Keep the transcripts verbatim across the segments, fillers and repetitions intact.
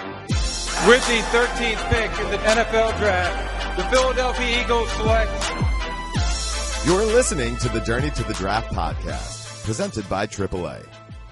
With the thirteenth pick in the N F L Draft, the Philadelphia Eagles select. You're listening to the Journey to the Draft podcast, presented by triple A.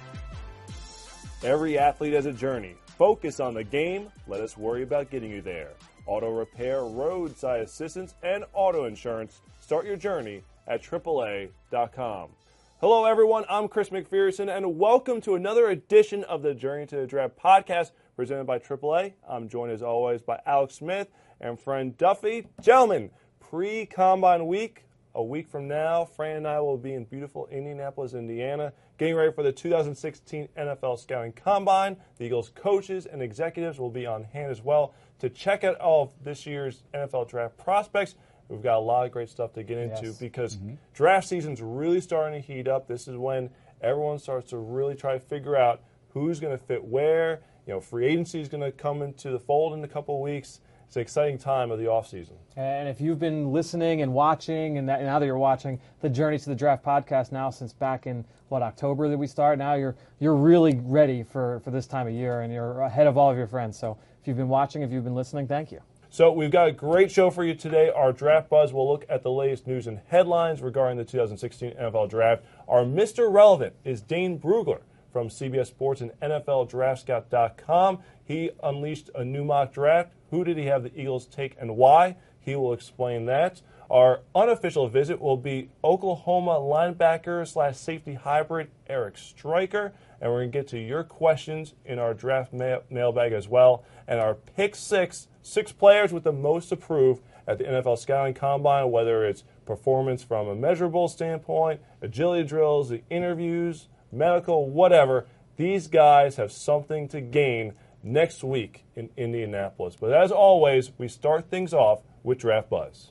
Every athlete has a journey. Focus on the game. Let us worry about getting you there. Auto repair, roadside assistance, and auto insurance. Start your journey at triple A dot com. Hello, everyone. I'm Chris McPherson, and welcome to another edition of the Journey to the Draft podcast presented by triple A. I'm joined, as always, by Alex Smith and friend Duffy. Gentlemen, pre-Combine week. A week from now, Fran and I will be in beautiful Indianapolis, Indiana, getting ready for the two thousand sixteen N F L Scouting Combine. The Eagles coaches and executives will be on hand as well to check out all of this year's N F L Draft prospects. We've got a lot of great stuff to get into yes. because mm-hmm. draft season's really starting to heat up. This is when everyone starts to really try to figure out who's going to fit where. You know, free agency is going to come into the fold in a couple of weeks. It's an exciting time of the offseason. And if you've been listening and watching, and now that you're watching the Journey to the Draft podcast now since back in, what, October that we start, now you're you're really ready for, for this time of year, and you're ahead of all of your friends. So if you've been watching, if you've been listening, thank you. So we've got a great show for you today. Our Draft Buzz will look at the latest news and headlines regarding the two thousand sixteen N F L Draft. Our Mister Relevant is Dane Brugler from C B S Sports and N F L Draft Scout dot com. He unleashed a new mock draft. Who did he have the Eagles take and why? He will explain that. Our unofficial visit will be Oklahoma linebacker slash safety hybrid Eric Stryker. And we're going to get to your questions in our draft mail- mailbag as well. And our pick six, six players with the most approved at the N F L Scouting Combine, whether it's performance from a measurable standpoint, agility drills, the interviews, medical, whatever. These guys have something to gain next week in Indianapolis. But as always, we start things off with Draft Buzz.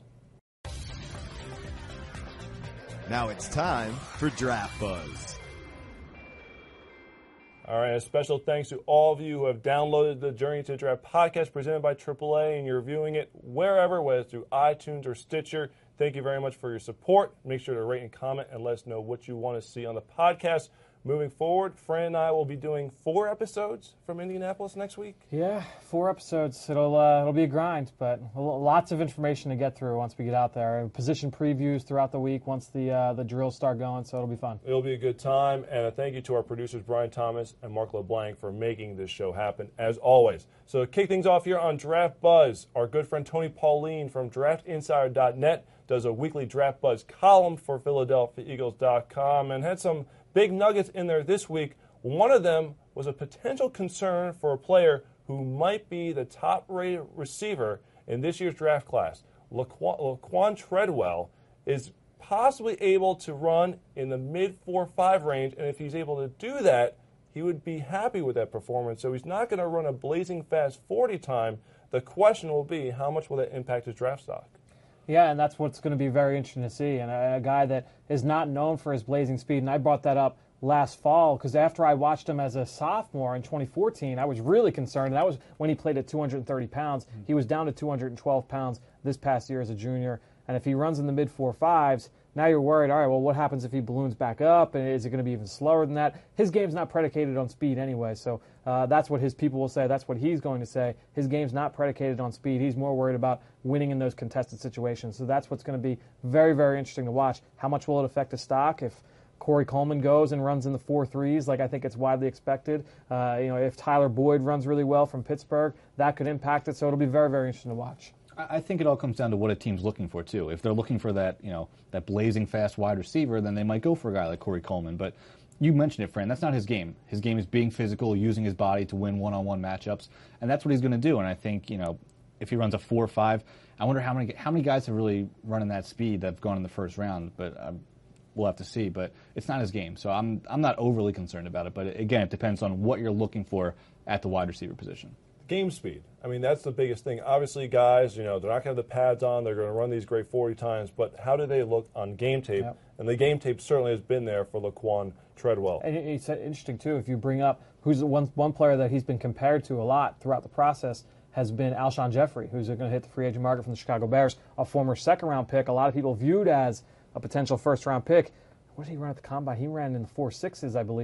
Now it's time for Draft Buzz. All right, a special thanks to all of you who have downloaded the Journey to the Draft podcast presented by triple A, and you're viewing it wherever, whether it's through iTunes or Stitcher. Thank you very much for your support. Make sure to rate and comment and let us know what you want to see on the podcast. Moving forward, Fran and I will be doing four episodes from Indianapolis next week. Yeah, four episodes. It'll uh, it'll be a grind, but lots of information to get through once we get out there. And position previews throughout the week once the uh, the drills start going, so it'll be fun. It'll be a good time, and a thank you to our producers Brian Thomas and Mark LeBlanc for making this show happen, as always. So to kick things off here on Draft Buzz, our good friend Tony Pauline from draft insider dot net does a weekly Draft Buzz column for Philadelphia Eagles dot com and had some big nuggets in there this week. One of them was a potential concern for a player who might be the top-rated receiver in this year's draft class. Laquan, Laquan Treadwell is possibly able to run in the mid four five range, and if he's able to do that, he would be happy with that performance. So he's not going to run a blazing fast forty time. The question will be, how much will that impact his draft stock? Yeah, and that's what's going to be very interesting to see. And a, a guy that is not known for his blazing speed, and I brought that up last fall because after I watched him as a sophomore in twenty fourteen, I was really concerned. And that was when he played at two hundred thirty pounds. Mm-hmm. He was down to two hundred twelve pounds this past year as a junior. And if he runs in the mid four fives, now you're worried, all right, well, what happens if he balloons back up? And is it going to be even slower than that? His game's not predicated on speed anyway, so uh, that's what his people will say. That's what he's going to say. His game's not predicated on speed. He's more worried about winning in those contested situations. So that's what's going to be very, very interesting to watch. How much will it affect his stock if Corey Coleman goes and runs in the four threes like I think it's widely expected? Uh, you know, if Tyler Boyd runs really well from Pittsburgh, that could impact it. So it'll be very, very interesting to watch. I think it all comes down to what a team's looking for, too. If they're looking for that, you know, that blazing fast wide receiver, then they might go for a guy like Corey Coleman. But you mentioned it, Fran, that's not his game. His game is being physical, using his body to win one-on-one matchups, and that's what he's going to do. And I think, you know, if he runs a four five, I wonder how many how many guys have really run in that speed that have gone in the first round. But um, we'll have to see. But it's not his game, so I'm I'm not overly concerned about it. But again, it depends on what you're looking for at the wide receiver position. Game speed. I mean, that's the biggest thing. Obviously, guys, you know, they're not going to have the pads on. They're going to run these great forty times. But how do they look on game tape? Yep. And the game tape certainly has been there for Laquan Treadwell. And it's interesting, too, if you bring up who's the one, one player that he's been compared to a lot throughout the process has been Alshon Jeffrey, who's going to hit the free agent market from the Chicago Bears, a former second-round pick. A lot of people viewed as a potential first-round pick. What did he run at the Combine? He ran in the four sixes, I believe.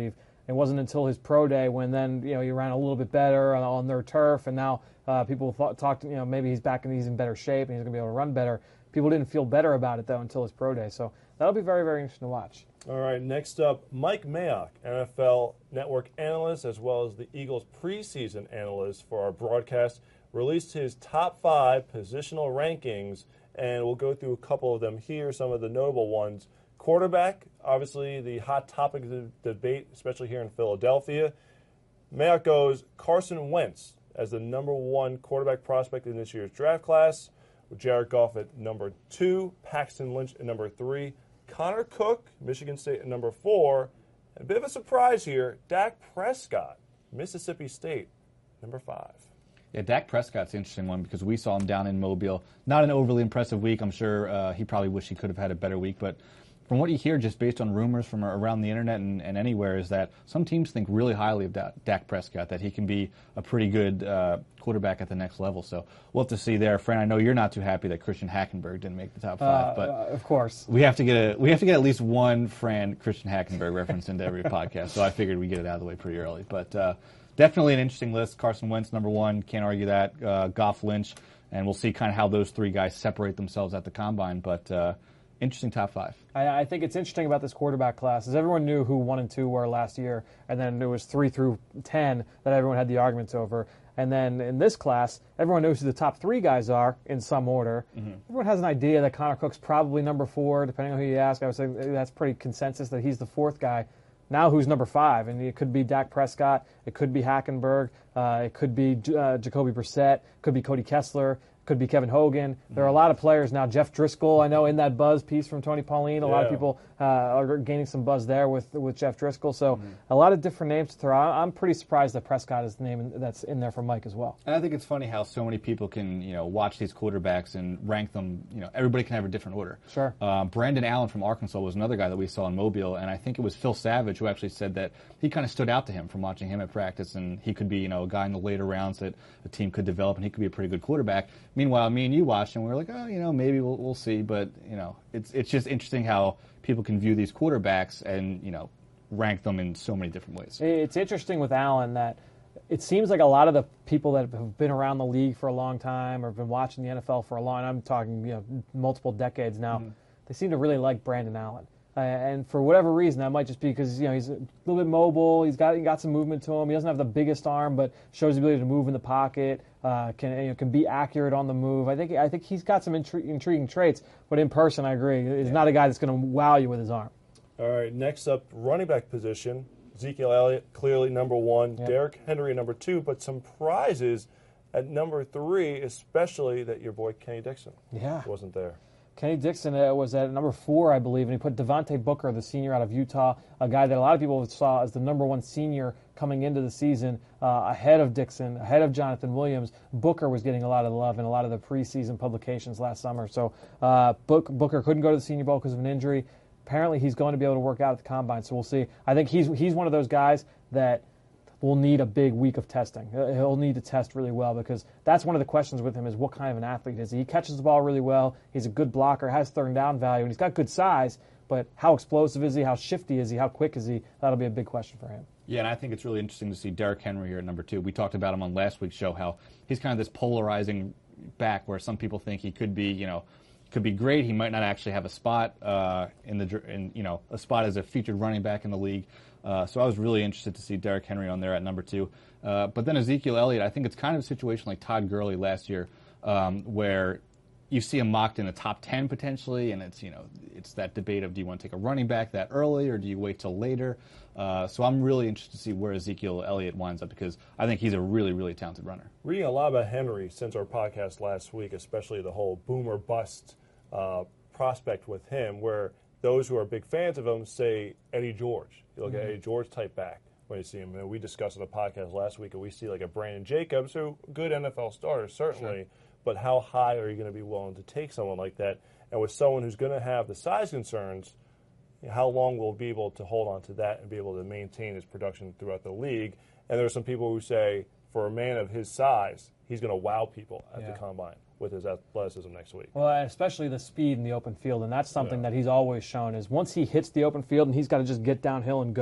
It wasn't until his pro day when then you know he ran a little bit better on, on their turf, and now uh, people thought, talked, you know, maybe he's back and he's in better shape and he's going to be able to run better. People didn't feel better about it though until his pro day, so that'll be very, very interesting to watch. All right, next up, Mike Mayock, N F L Network analyst as well as the Eagles preseason analyst for our broadcast, released his top five positional rankings, and we'll go through a couple of them here, some of the notable ones. Quarterback, obviously the hot topic of the debate, especially here in Philadelphia. Mayock goes Carson Wentz as the number one quarterback prospect in this year's draft class, with Jared Goff at number two, Paxton Lynch at number three, Connor Cook, Michigan State, at number four, and a bit of a surprise here, Dak Prescott, Mississippi State, number five. Yeah, Dak Prescott's an interesting one because we saw him down in Mobile. Not an overly impressive week. I'm sure uh, he probably wished he could have had a better week, but from what you hear, just based on rumors from around the internet and, and anywhere, is that some teams think really highly of da- Dak Prescott, that he can be a pretty good uh, quarterback at the next level. So we'll have to see there. Fran, I know you're not too happy that Christian Hackenberg didn't make the top five, Uh, but uh, of course we have to get a we have to get at least one Fran Christian Hackenberg reference into every podcast. So I figured we'd get it out of the way pretty early. But uh, definitely an interesting list. Carson Wentz, number one, can't argue that. Uh, Goff, Lynch, and we'll see kind of how those three guys separate themselves at the combine. But uh, interesting top five. I, I think it's interesting about this quarterback class is everyone knew who one and two were last year, and then there was three through ten that everyone had the arguments over. And then in this class, everyone knows who the top three guys are in some order. Mm-hmm. Everyone has an idea that Connor Cook's probably number four, depending on who you ask. I would say that's pretty consensus that he's the fourth guy. Now who's number five? And it could be Dak Prescott. It could be Hackenberg. Uh, it could be uh, Jacoby Brissett. Could be Cody Kessler. Could be Kevin Hogan. There are a lot of players now. Jeff Driscoll, I know, in that buzz piece from Tony Pauline, a yeah. lot of people uh, are gaining some buzz there with with Jeff Driscoll. So mm-hmm. a lot of different names to throw out. I'm pretty surprised that Prescott is the name that's in there for Mike as well. And I think it's funny how so many people can, you know, watch these quarterbacks and rank them. You know, everybody can have a different order. Sure. Uh, Brandon Allen from Arkansas was another guy that we saw in Mobile, and I think it was Phil Savage who actually said that he kind of stood out to him from watching him at practice, and he could be, you know, a guy in the later rounds that a team could develop, and he could be a pretty good quarterback. Meanwhile, me and you watched, and we were like, oh, you know, maybe we'll we'll see, but you know, it's it's just interesting how people can view these quarterbacks and, you know, rank them in so many different ways. It's interesting with Allen that it seems like a lot of the people that have been around the league for a long time or have been watching the N F L for a long, I'm talking, you know, multiple decades now, mm-hmm. they seem to really like Brandon Allen. Uh, and for whatever reason, that might just be because, you know, he's a little bit mobile. He's got he got some movement to him. He doesn't have the biggest arm, but shows the ability to move in the pocket. Uh, can you know, can be accurate on the move. I think I think he's got some intri- intriguing traits. But in person, I agree, he's yeah. not a guy that's going to wow you with his arm. All right, next up, running back position. Ezekiel Elliott, clearly number one. Yep. Derrick Henry, number two. But some prizes at number three, especially that your boy Kenny Dixon yeah. wasn't there. Kenny Dixon uh, was at number four, I believe, and he put Devontae Booker, the senior out of Utah, a guy that a lot of people saw as the number one senior coming into the season, uh, ahead of Dixon, ahead of Jonathan Williams. Booker was getting a lot of love in a lot of the preseason publications last summer. So uh, Book, Booker couldn't go to the Senior Bowl because of an injury. Apparently he's going to be able to work out at the Combine, so we'll see. I think he's he's one of those guys that will need a big week of testing. He'll need to test really well because that's one of the questions with him is what kind of an athlete is he? He catches the ball really well. He's a good blocker, has third down value, and he's got good size, but how explosive is he? How shifty is he? How quick is he? That'll be a big question for him. Yeah, and I think it's really interesting to see Derrick Henry here at number two. We talked about him on last week's show, how he's kind of this polarizing back where some people think he could be, you know, could be great. He might not actually have a spot uh, in the, in, you know, a spot as a featured running back in the league. Uh, so I was really interested to see Derrick Henry on there at number two. Uh, but then Ezekiel Elliott, I think it's kind of a situation like Todd Gurley last year, um, where you see him mocked in the top ten potentially, and it's, you know, it's that debate of do you want to take a running back that early or do you wait till later? Uh, so I'm really interested to see where Ezekiel Elliott winds up because I think he's a really, really talented runner. Reading a lot about Henry since our podcast last week, especially the whole boomer bust uh, prospect with him, where those who are big fans of him say Eddie George. You look mm-hmm. at Eddie George type back when you see him. And we discussed on the podcast last week, and we see like a Brandon Jacobs, who good N F L starter certainly, sure. but how high are you going to be willing to take someone like that? And with someone who's going to have the size concerns, how long will he be able to hold on to that and be able to maintain his production throughout the league? And there are some people who say, for a man of his size, he's going to wow people at yeah. the Combine with his athleticism next week. Well, especially the speed in the open field, and that's something yeah. that he's always shown is once he hits the open field and he's got to just get downhill and go,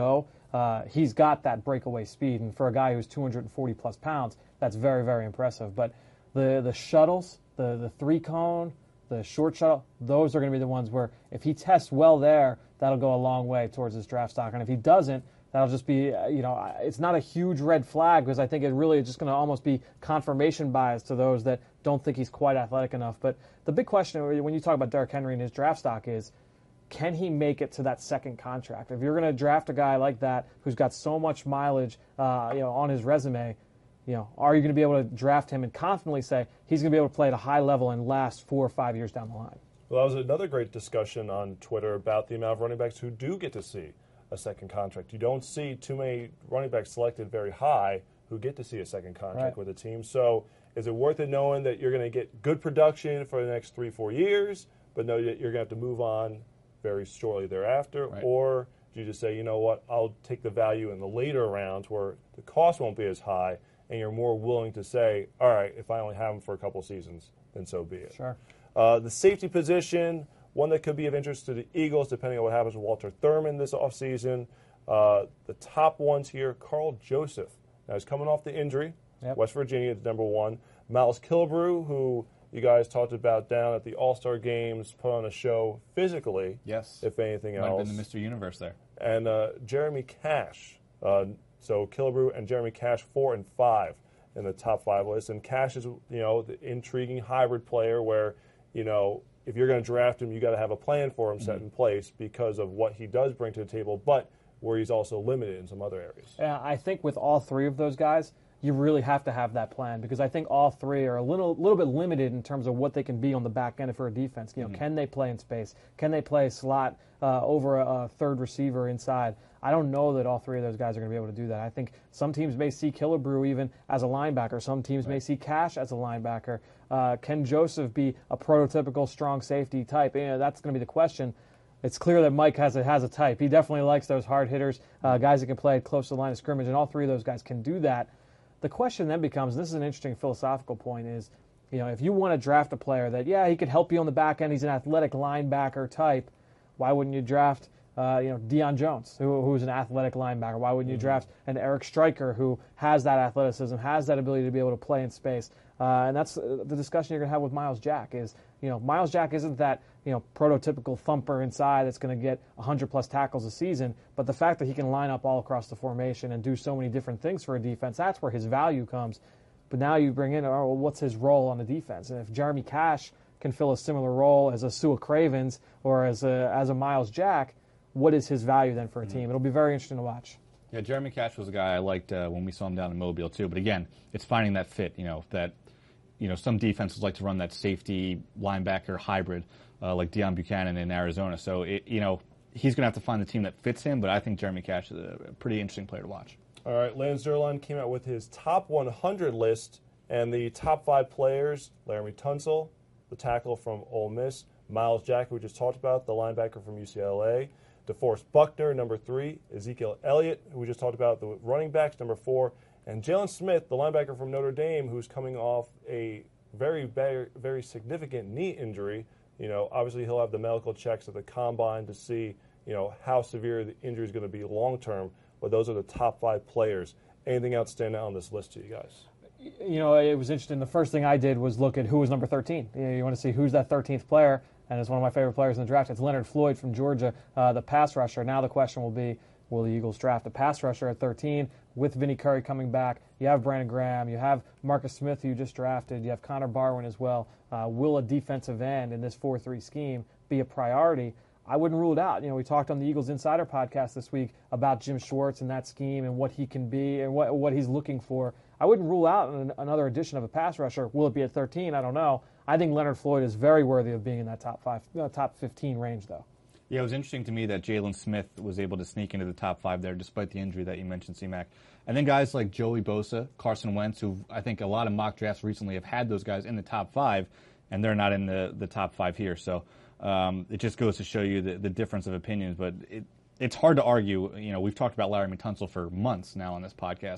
uh, he's got that breakaway speed. And for a guy who's two hundred forty plus pounds, that's very, very impressive. But the, the shuttles, the, the three-cone, the short shuttle, those are going to be the ones where if he tests well there, that'll go a long way towards his draft stock. And if he doesn't, that'll just be, you know, it's not a huge red flag because I think it really is just going to almost be confirmation bias to those that don't think he's quite athletic enough. But the big question when you talk about Derrick Henry and his draft stock is, can he make it to that second contract? If you're going to draft a guy like that who's got so much mileage, uh, you know, on his resume, you know, are you going to be able to draft him and confidently say he's going to be able to play at a high level and last four or five years down the line? Well, that was another great discussion on Twitter about the amount of running backs who do get to see a second contract. You don't see too many running backs selected very high who get to see a second contract right. with a team. So is it worth it knowing that you're going to get good production for the next three, four years, but know that you're going to have to move on very shortly thereafter? Right. Or do you just say, you know what, I'll take the value in the later rounds where the cost won't be as high and you're more willing to say, all right, if I only have him for a couple seasons, then so be it. Sure. Uh, the safety position, one that could be of interest to the Eagles, depending on what happens with Walter Thurman this offseason. Uh, the top ones here, Carl Joseph. Now, he's coming off the injury. Yep. West Virginia is number one. Miles Killebrew, who you guys talked about down at the All-Star Games, put on a show physically, Yes. if anything Might else. have been the Mister Universe there. And uh, Jeremy Cash. Uh, so Killebrew and Jeremy Cash, four and five in the top five list. And Cash is, you know, the intriguing hybrid player where, you know, if you're going to draft him, you got to have a plan for him set in place because of what he does bring to the table, but where he's also limited in some other areas. Yeah, I think with all three of those guys, you really have to have that plan because I think all three are a little little bit limited in terms of what they can be on the back end for a defense. You know, mm-hmm. can they play in space? Can they play slot uh, over a, a third receiver inside? I don't know that all three of those guys are going to be able to do that. I think some teams may see Killebrew even as a linebacker. Some teams right. may see Cash as a linebacker. Uh, can Joseph be a prototypical strong safety type? You know, that's going to be the question. It's clear that Mike has a, has a type. He definitely likes those hard hitters, uh, guys that can play close to the line of scrimmage, and all three of those guys can do that. The question then becomes, and this is an interesting philosophical point, is, you know, if you want to draft a player that, yeah, he could help you on the back end, he's an athletic linebacker type, why wouldn't you draft, uh, you know, Deion Jones, who, who's an athletic linebacker? Why wouldn't you Mm-hmm. draft an Eric Stryker who has that athleticism, has that ability to be able to play in space? Uh, and that's the discussion you're going to have with Miles Jack is, you know, Miles Jack isn't that, you know, prototypical thumper inside that's going to get one hundred plus tackles a season, but the fact that he can line up all across the formation and do so many different things for a defense, that's where his value comes. But now you bring in, oh, well, what's his role on the defense? And if Jeremy Cash can fill a similar role as a Sua Cravens or as a, as a Miles Jack, what is his value then for a team? It'll be very interesting to watch. Yeah, Jeremy Cash was a guy I liked uh, when we saw him down in Mobile too. But again, it's finding that fit. You know that, you know, some defenses like to run that safety linebacker hybrid, uh, like Deion Buchanan in Arizona. So it, you know, he's going to have to find the team that fits him. But I think Jeremy Cash is a pretty interesting player to watch. All right, Lance Zierlein came out with his top one hundred list, and the top five players: Laramie Tunsil, the tackle from Ole Miss; Miles Jack, who we just talked about, the linebacker from U C L A; DeForest Buckner, number three; Ezekiel Elliott, who we just talked about, the running backs, number four; and Jalen Smith, the linebacker from Notre Dame, who's coming off a very, very, very significant knee injury. You know, obviously he'll have the medical checks at the combine to see, you know, how severe the injury is going to be long term. But those are the top five players. Anything else stand out on this list to you guys? You know, it was interesting. The first thing I did was look at who was number thirteen. You know, you want to see who's that thirteenth player, and it's one of my favorite players in the draft. It's Leonard Floyd from Georgia, uh, the pass rusher. Now the question will be, will the Eagles draft a pass rusher at thirteen with Vinny Curry coming back? You have Brandon Graham. You have Marcus Smith, who you just drafted. You have Connor Barwin as well. Uh, will a defensive end in this four three scheme be a priority? I wouldn't rule it out. You know, we talked on the Eagles Insider podcast this week about Jim Schwartz and that scheme and what he can be and what what he's looking for. I wouldn't rule out an, another addition of a pass rusher. Will it be at thirteen? I don't know. I think Leonard Floyd is very worthy of being in that top five, uh, top fifteen range, though. Yeah, it was interesting to me that Jalen Smith was able to sneak into the top five there, despite the injury that you mentioned, C-Mac. And then guys like Joey Bosa, Carson Wentz, who I think a lot of mock drafts recently have had those guys in the top five, and they're not in the, the top five here. So um, it just goes to show you the, the difference of opinions. But it, it's hard to argue. You know, we've talked about Laramie Tunsil for months now on this podcast.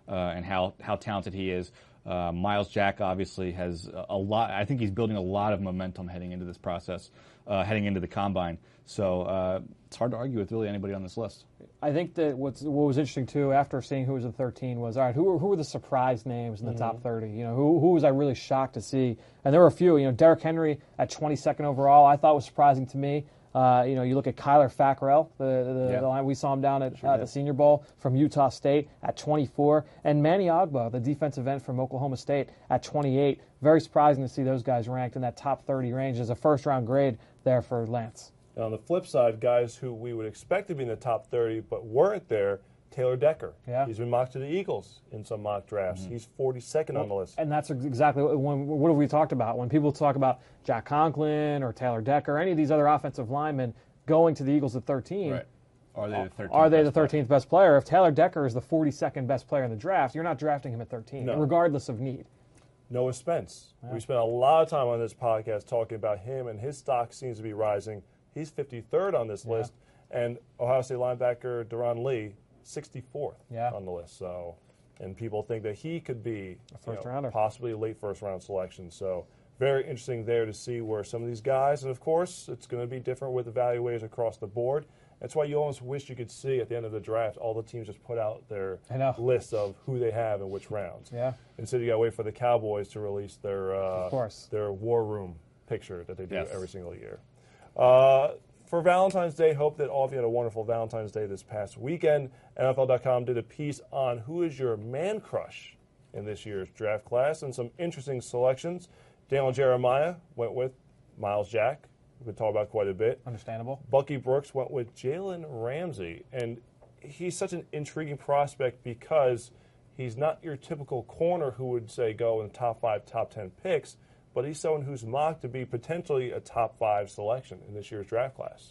uh, and how, how talented he is. Uh, Miles Jack obviously has a, a lot. I think he's building a lot of momentum heading into this process, uh, heading into the combine. So uh, it's hard to argue with really anybody on this list. I think that what's, what was interesting too, after seeing who was the thirteen, was all right. Who were who were the surprise names in the mm-hmm. top thirty? You know, who who was I really shocked to see? And there were a few. You know, Derrick Henry at twenty-second overall, I thought was surprising to me. Uh, you know, you look at Kyler Fackrell, the, the, yeah. the line we saw him down at sure uh, the Senior Bowl from Utah State at twenty-four, and Manny Ogba, the defensive end from Oklahoma State, at twenty-eight. Very surprising to see those guys ranked in that top thirty range as a first-round grade there for Lance. And on the flip side, guys who we would expect to be in the top thirty but weren't there, Taylor Decker. Yeah. He's been mocked to the Eagles in some mock drafts. Mm-hmm. He's forty-second well, on the list. And that's exactly what, when, what have we talked about. When people talk about Jack Conklin or Taylor Decker or any of these other offensive linemen going to the Eagles at thirteen, right. Are they the thirteenth? Are they the thirteenth best player? If Taylor Decker is the forty-second best player in the draft, you're not drafting him at thirteen, no. regardless of need. Noah Spence. Yeah. We spent a lot of time on this podcast talking about him, and his stock seems to be rising. He's fifty-third on this yeah. list, and Ohio State linebacker Deron Lee, sixty-fourth yeah. on the list. So, and people think that he could be a first you know, rounder, possibly a late first round selection. So, very interesting there to see where some of these guys, and of course, it's going to be different with evaluators across the board. That's why you almost wish you could see at the end of the draft all the teams just put out their lists of who they have in which rounds. Yeah. Instead, you got to wait for the Cowboys to release their uh, of course. their war room picture that they do yes. every single year. Uh, for Valentine's Day, hope that all of you had a wonderful Valentine's Day this past weekend. N F L dot com did a piece on who is your man crush in this year's draft class and some interesting selections. Daniel Jeremiah went with Miles Jack. We've been talking about quite a bit. Understandable. Bucky Brooks went with Jalen Ramsey. And he's such an intriguing prospect because he's not your typical corner who would, say, go in the top five, top ten picks, but he's someone who's mocked to be potentially a top five selection in this year's draft class.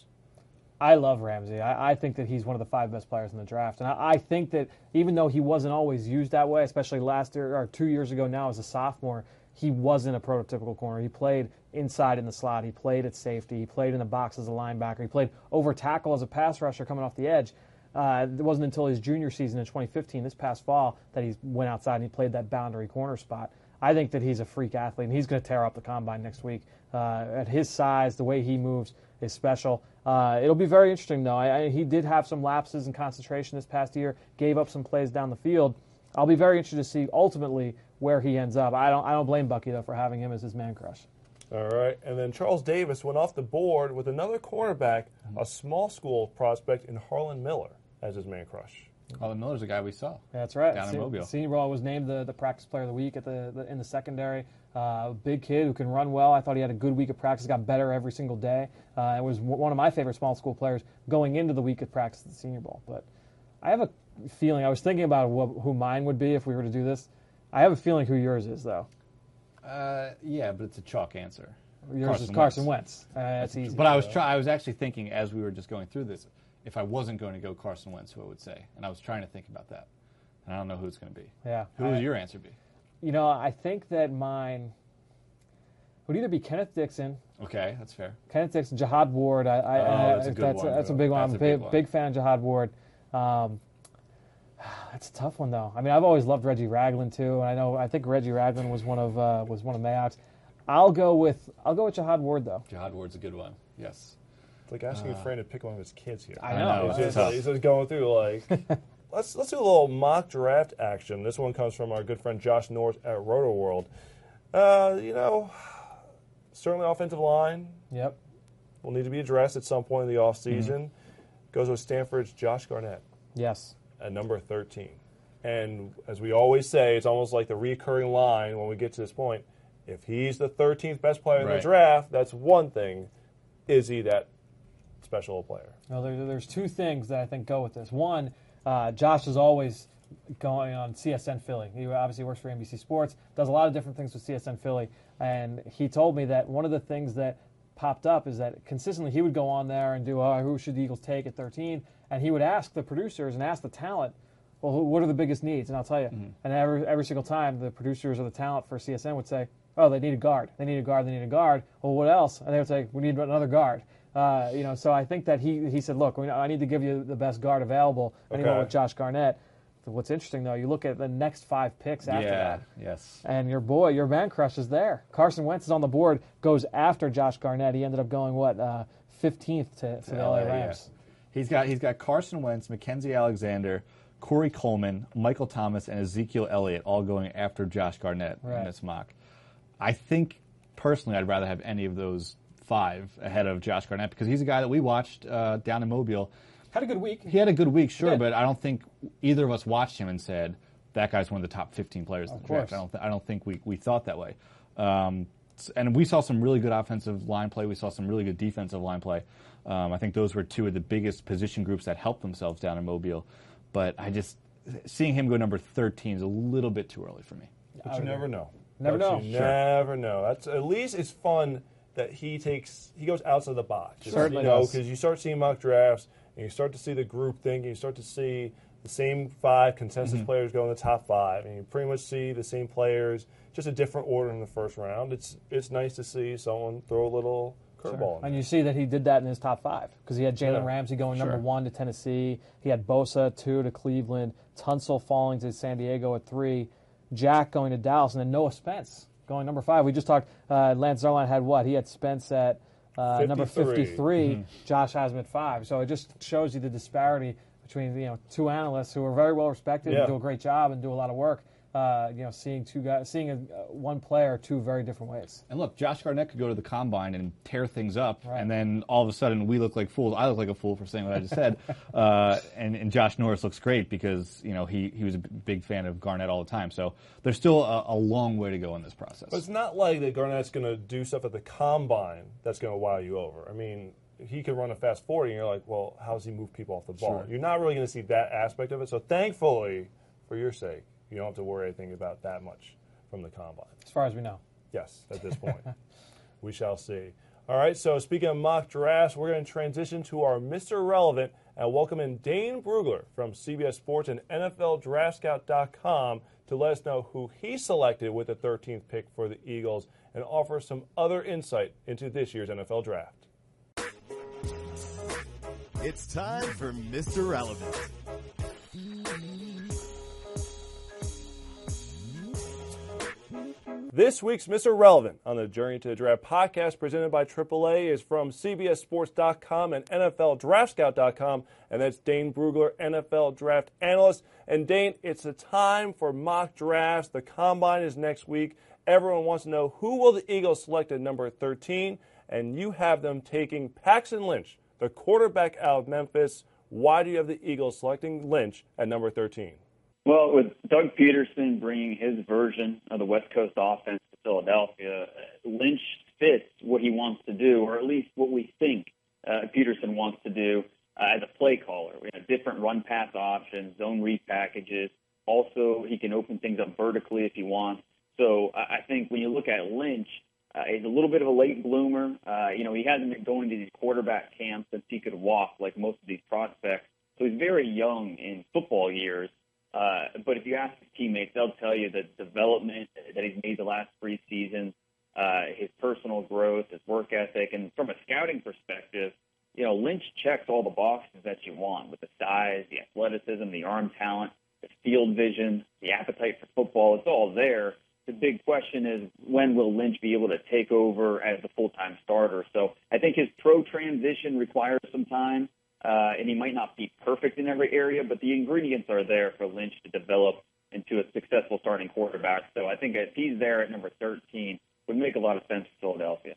I love Ramsey. I, I think that he's one of the five best players in the draft. And I, I think that even though he wasn't always used that way, especially last year or two years ago now as a sophomore, he wasn't a prototypical corner. He played inside in the slot. He played at safety. He played in the box as a linebacker. He played over tackle as a pass rusher coming off the edge. Uh, it wasn't until his junior season in twenty fifteen, this past fall, that he went outside and he played that boundary corner spot. I think that he's a freak athlete, and he's going to tear up the combine next week. Uh, at his size, the way he moves is special. Uh, it'll be very interesting, though. I, I, he did have some lapses in concentration this past year, gave up some plays down the field. I'll be very interested to see ultimately where he ends up. I don't I don't blame Bucky, though, for having him as his man crush. All right. And then Charles Davis went off the board with another cornerback, a small school prospect in Harlan Miller as his man crush. Harlan Miller's a guy we saw. That's right. Down in Mobile. Senior Bowl was named the, the practice player of the week at the, the in the secondary. Uh, big kid who can run well. I thought he had a good week of practice. Got better every single day. Uh, it was w- one of my favorite small school players going into the week of practice at the Senior Bowl. But I have a feeling, I was thinking about what, who mine would be if we were to do this. I have a feeling who yours is, though. Uh, yeah, but it's a chalk answer. Yours Carson is Carson Wentz. Wentz. Uh, that's easy. But I was try- I was actually thinking as we were just going through this, if I wasn't going to go Carson Wentz, who I would say. And I was trying to think about that. And I don't know who it's going to be. Yeah. Who would your answer be? You know, I think that mine would either be Kenneth Dixon. Okay, that's fair. Kenneth Dixon, Jihad Ward. I, I, oh, I, that's a good that's one. A, that's a big one. That's I'm a big, big, one. big fan of Jihad Ward. Um, that's a tough one, though. I mean, I've always loved Reggie Ragland too, and I know I think Reggie Ragland was one of uh, was one of Mayock's. I'll go with I'll go with Jihad Ward, though. Jihad Ward's a good one. Yes. It's like asking uh, a friend to pick one of his kids here. I know. He's just, he's just going through like. let's let's do a little mock draft action. This one comes from our good friend Josh North at Roto World. Uh, you know, certainly offensive line. Yep. Will need to be addressed at some point in the offseason. Mm-hmm. Goes with Stanford's Josh Garnett. Yes. At number thirteen. And as we always say, it's almost like the recurring line when we get to this point. If he's the thirteenth best player in right. the draft, that's one thing. Is he that special player? No, there, there's two things that I think go with this. One, uh, Josh is always going on C S N Philly. He obviously works for N B C Sports, does a lot of different things with C S N Philly. And he told me that one of the things that popped up is that consistently he would go on there and do, oh, who should the Eagles take at thirteen? And he would ask the producers and ask the talent, well, who, what are the biggest needs? And I'll tell you. Mm-hmm. And every every single time the producers or the talent for C S N would say, oh, they need a guard. They need a guard. They need a guard. Well, what else? And they would say, we need another guard. Uh, you know, so I think that he he said, look, I need to give you the best guard available. And okay. he went with Josh Garnett. What's interesting, though, you look at the next five picks after yeah, that. yes. And your boy, your man crush is there. Carson Wentz is on the board, goes after Josh Garnett. He ended up going, what, uh, fifteenth to, to the L A Rams. Yeah. He's got he's got Carson Wentz, Mackenzie Alexander, Corey Coleman, Michael Thomas, and Ezekiel Elliott all going after Josh Garnett right. in this mock. I think, personally, I'd rather have any of those five ahead of Josh Garnett because he's a guy that we watched uh, down in Mobile. Had a good week. He had a good week, sure, Yeah. but I don't think either of us watched him and said, that guy's one of the top fifteen players in the Of draft. course. I don't, th- I don't think we, we thought that way. Um, and we saw some really good offensive line play. We saw some really good defensive line play. Um, I think those were two of the biggest position groups that helped themselves down in Mobile. But I just, seeing him go number thirteen is a little bit too early for me. But you never know. Never But know. You Sure. never know. That's at least it's fun that he takes he goes outside the box. Certainly you know, does. because you start seeing mock drafts and you start to see the group think, and you start to see the same five consensus Mm-hmm. players go in the top five, and you pretty much see the same players, just a different order in the first round. It's it's nice to see someone throw a little curveball. And you see that he did that in his top five because he had Jalen Yeah. Ramsey going number Sure. one to Tennessee. He had Bosa two to Cleveland, Tunsil falling to San Diego at three, Jack going to Dallas, and then Noah Spence going number five. We just talked. Uh, Lance Zierlein had what? He had Spence at uh, number fifty-three. fifty-three. Mm-hmm. Josh has him at five. So it just shows you the disparity between you know two analysts who are very well respected Yeah. and do a great job and do a lot of work. Uh, you know, seeing two guys, seeing a, uh, one player two very different ways. And look, Josh Garnett could go to the combine and tear things up, Right. and then all of a sudden we look like fools. I look like a fool for saying what I just said. Uh, and, and Josh Norris looks great because you know he, he was a b- big fan of Garnett all the time. So there's still a, a long way to go in this process. But it's not like that Garnett's going to do stuff at the combine that's going to wow you over. I mean, he could run a fast forty, and you're like, well, how does he move people off the ball? Sure. You're not really going to see that aspect of it. So thankfully, for your sake, you don't have to worry anything about that much from the combine. As far as we know. Yes, at this point. We shall see. All right, so speaking of mock drafts, we're going to transition to our Mister Relevant and welcome in Dane Brugler from C B S Sports and N F L Draft Scout dot com to let us know who he selected with the thirteenth pick for the Eagles and offer some other insight into this year's N F L Draft. It's time for Mister Relevant. This week's Mister Relevant on the Journey to the Draft podcast presented by triple A is from C B S Sports dot com and N F L Draft Scout dot com, and that's Dane Brugler, N F L Draft Analyst. And Dane, it's a time for mock drafts. The Combine is next week. Everyone wants to know who will the Eagles select at number thirteen, and you have them taking Paxton Lynch, the quarterback out of Memphis. Why do you have the Eagles selecting Lynch at number thirteen? Well, with Doug Peterson bringing his version of the West Coast offense to Philadelphia, Lynch fits what he wants to do, or at least what we think uh, Peterson wants to do uh, as a play caller. We have different run-pass options, zone read packages. Also, he can open things up vertically if he wants. So I I think when you look at Lynch, uh, he's a little bit of a late bloomer. Uh, you know, he hasn't been going to these quarterback camps since he could walk like most of these prospects. So he's very young in football years. Uh, but if you ask his teammates, they'll tell you the development that he's made the last three seasons, uh, his personal growth, his work ethic, and from a scouting perspective, you know, Lynch checks all the boxes that you want with the size, the athleticism, the arm talent, the field vision, the appetite for football. It's all there. The big question is, when will Lynch be able to take over as the full-time starter? So I think his pro transition requires some time. Uh, and he might not be perfect in every area, but the ingredients are there for Lynch to develop into a successful starting quarterback. So I think if he's there at number thirteen, it would make a lot of sense for Philadelphia.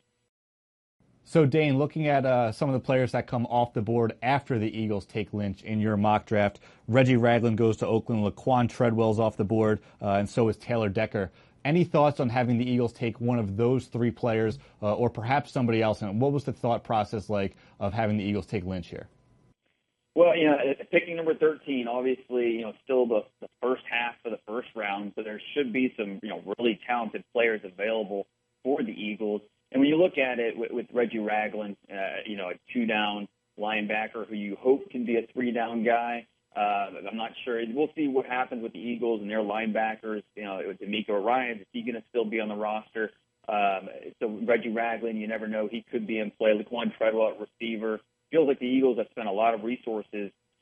So, Dane, looking at uh, some of the players that come off the board after the Eagles take Lynch in your mock draft, Reggie Ragland goes to Oakland, Laquan Treadwell's off the board, uh, and so is Taylor Decker. Any thoughts on having the Eagles take one of those three players uh, or perhaps somebody else? And what was the thought process like of having the Eagles take Lynch here? Well, you know, picking number thirteen, obviously, you know, still the, the first half of the first round, so there should be some, you know, really talented players available for the Eagles. And when you look at it with, with Reggie Ragland, uh, you know, a two-down linebacker who you hope can be a three-down guy, uh, I'm not sure. We'll see what happens with the Eagles and their linebackers. You know, with D'Amico Ryans, is he going to still be on the roster? Um, so Reggie Ragland, you never know. He could be in play. Laquan Treadwell at receiver. Feels like the Eagles have spent a lot of resources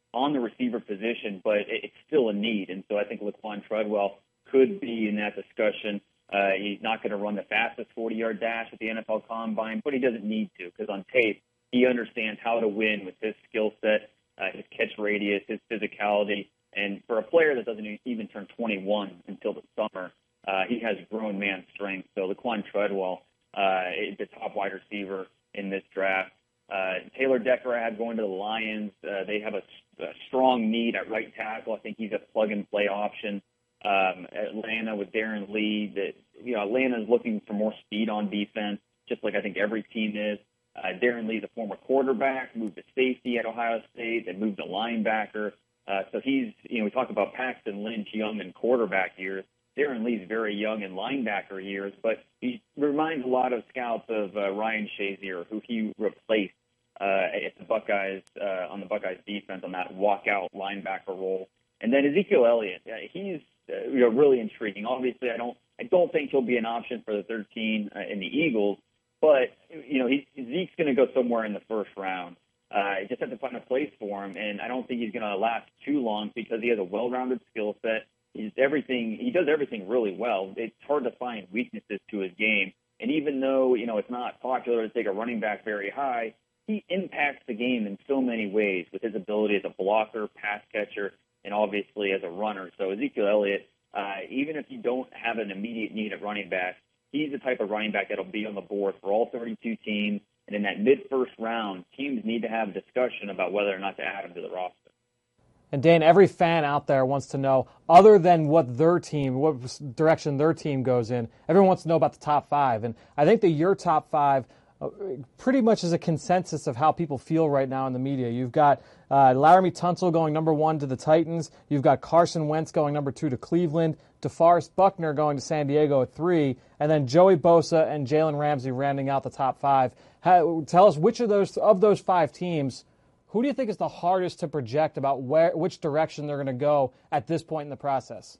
on the receiver position, but it, it's still a need. And so I think Laquan Treadwell could be in that discussion. Uh, he's not going to run the fastest forty-yard dash at the N F L Combine, but he doesn't need to because on tape, he understands how to win with his skill set, uh, his catch radius, his physicality. And for a player that doesn't even turn twenty-one until the summer, uh, he has grown man strength. So Laquan Treadwell uh, is the top wide receiver in this draft. Uh, Taylor Decker I have going to the Lions. Uh, they have a, a strong need at right tackle. I think he's a plug-and-play option. Um, Atlanta with Darren Lee. That you know, Atlanta is looking for more speed on defense, just like I think every team is. Uh, Darren Lee, the former quarterback, moved to safety at Ohio State, and moved to linebacker. Uh, so he's, you know, we talk about Paxton Lynch, young in quarterback years. Darren Lee's very young in linebacker years, but he reminds a lot of scouts of uh, Ryan Shazier, who he replaced uh, at the Buckeyes uh, on the Buckeyes defense on that walkout linebacker role. And then Ezekiel Elliott, uh, he's uh, you know really intriguing. Obviously, I don't I don't think he'll be an option for the thirteen uh, in the Eagles, but you know he, Zeke's going to go somewhere in the first round. Uh, I just have to find a place for him, and I don't think he's going to last too long because he has a well-rounded skill set. He's everything. He does everything really well. It's hard to find weaknesses to his game, and even though you know it's not popular to take a running back very high, he impacts the game in so many ways with his ability as a blocker, pass catcher, and obviously as a runner. So Ezekiel Elliott, uh, even if you don't have an immediate need at running back, he's the type of running back that'll be on the board for all thirty-two teams. And in that mid-first round, teams need to have a discussion about whether or not to add him to the roster. And Dane, every fan out there wants to know, other than what their team, what direction their team goes in, everyone wants to know about the top five. And I think that your top five uh, pretty much is a consensus of how people feel right now in the media. You've got uh, Laramie Tunsil going number one to the Titans. You've got Carson Wentz going number two to Cleveland. DeForest Buckner going to San Diego at three. And then Joey Bosa and Jalen Ramsey rounding out the top five. How, tell us which of those of those five teams, who do you think is the hardest to project about where which direction they're going to go at this point in the process?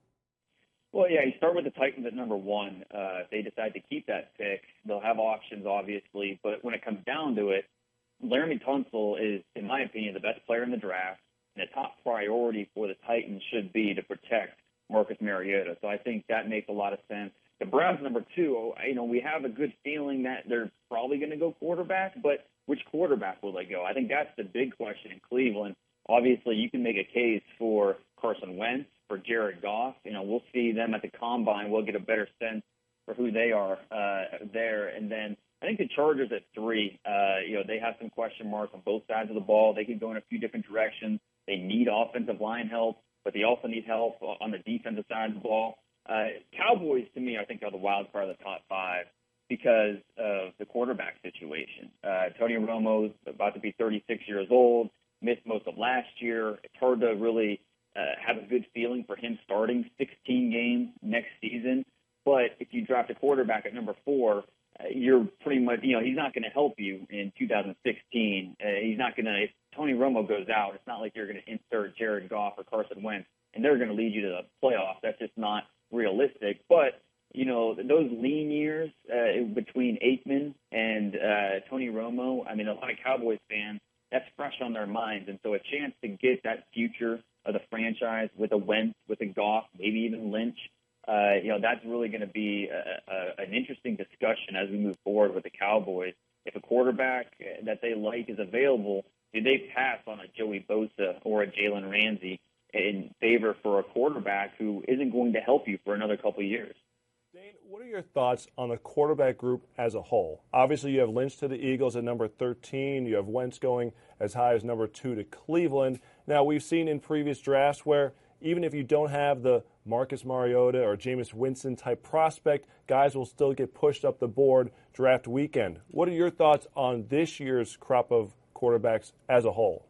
Well, yeah, you start with the Titans at number one. Uh, if they decide to keep that pick, they'll have options, obviously. But when it comes down to it, Laramie Tunsil is, in my opinion, the best player in the draft. And the top priority for the Titans should be to protect Marcus Mariota. So I think that makes a lot of sense. The Browns, number two, you know, we have a good feeling that they're probably going to go quarterback, but which quarterback will they go? I think that's the big question in Cleveland. Obviously, you can make a case for Carson Wentz, for Jared Goff. You know, we'll see them at the Combine. We'll get a better sense for who they are uh, there. And then I think the Chargers at three, uh, you know, they have some question marks on both sides of the ball. They can go in a few different directions. They need offensive line help, but they also need help on the defensive side of the ball. Uh, Cowboys, to me, I think are the wild card of the top five because of the quarterback situation. Uh, Tony Romo's about to be thirty-six years old, missed most of last year. It's hard to really uh, have a good feeling for him starting sixteen games next season. But if you draft a quarterback at number four, uh, you're pretty much, you know, he's not going to help you in two thousand sixteen. Uh, he's not going to, if Tony Romo goes out, it's not like you're going to insert Jared Goff or Carson Wentz, and they're going to lead you to the playoffs. That's just not realistic. But, you know, those lean years uh, between Aikman and uh, Tony Romo, I mean, a lot of Cowboys fans, that's fresh on their minds. And so a chance to get that future of the franchise with a Wentz, with a Goff, maybe even Lynch, uh, you know, that's really going to be a, a, an interesting discussion as we move forward with the Cowboys. If a quarterback that they like is available, do they pass on a Joey Bosa or a Jalen Ramsey in favor for a quarterback who isn't going to help you for another couple of years? Dane, what are your thoughts on the quarterback group as a whole? Obviously, you have Lynch to the Eagles at number thirteen. You have Wentz going as high as number two to Cleveland. Now, we've seen in previous drafts where even if you don't have the Marcus Mariota or Jameis Winston type prospect, guys will still get pushed up the board draft weekend. What are your thoughts on this year's crop of quarterbacks as a whole?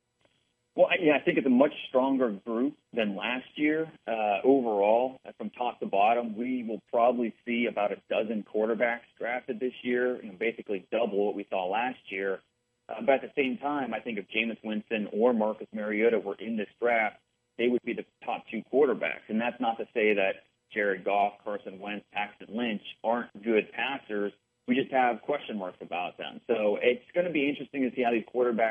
Well, yeah, I think it's a much stronger group than last year. Uh, overall, from top to bottom, we will probably see about a dozen quarterbacks drafted this year, you know, basically double what we saw last year. Uh, but at the same time, I think if Jameis Winston or Marcus Mariota were in this draft, they would be the top two quarterbacks. And that's not to say that Jared Goff, Carson Wentz, Paxton Lynch aren't good passers. We just have question marks about them. So it's going to be interesting to see how these quarterbacks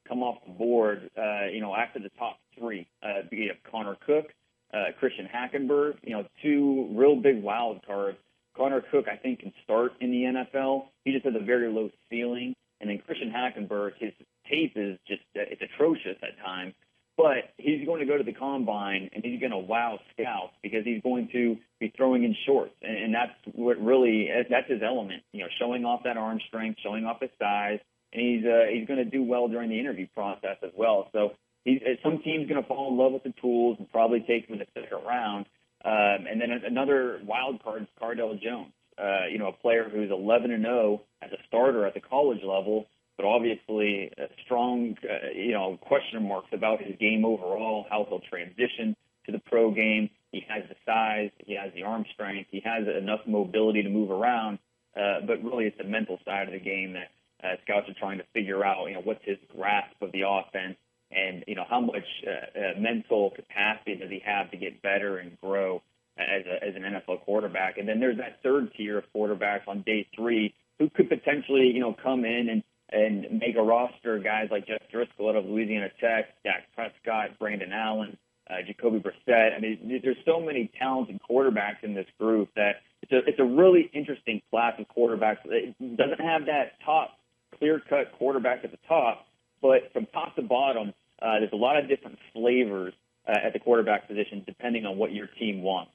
come off the board, uh, you know, after the top three. Uh, you have Connor Cook, uh, Christian Hackenberg, you know, two real big wild cards. Connor Cook, I think, can start in the N F L. He just has a very low ceiling. And then Christian Hackenberg, his tape is just, uh, it's atrocious at times. But he's going to go to the combine, and he's going to wow scouts because he's going to be throwing in shorts. And, and that's what really, that's his element, you know, showing off that arm strength, showing off his size. And he's uh, he's going to do well during the interview process as well. So he's, some team's going to fall in love with the tools and probably take him in the second round. Um, and then another wild card is Cardale Jones, uh, you know, a player who's eleven and oh as a starter at the college level, but obviously uh, strong, uh, you know, question marks about his game overall, how he'll transition to the pro game. He has the size, he has the arm strength, he has enough mobility to move around, uh, but really it's the mental side of the game that uh, scouts are trying to figure out, you know, what's his grasp of the offense and, you know, how much uh, uh, mental capacity does he have to get better and grow as, a, as an N F L quarterback. And then there's that third tier of quarterbacks on day three who could potentially, you know, come in and, and make a roster, guys like Jeff Driscoll out of Louisiana Tech, Dak Prescott, Brandon Allen, uh, Jacoby Brissett. I mean, there's so many talented quarterbacks in this group that it's a, it's a really interesting class of quarterbacks. It doesn't have that top clear-cut quarterback at the top, but from top to bottom, uh, there's a lot of different flavors uh, at the quarterback position depending on what your team wants.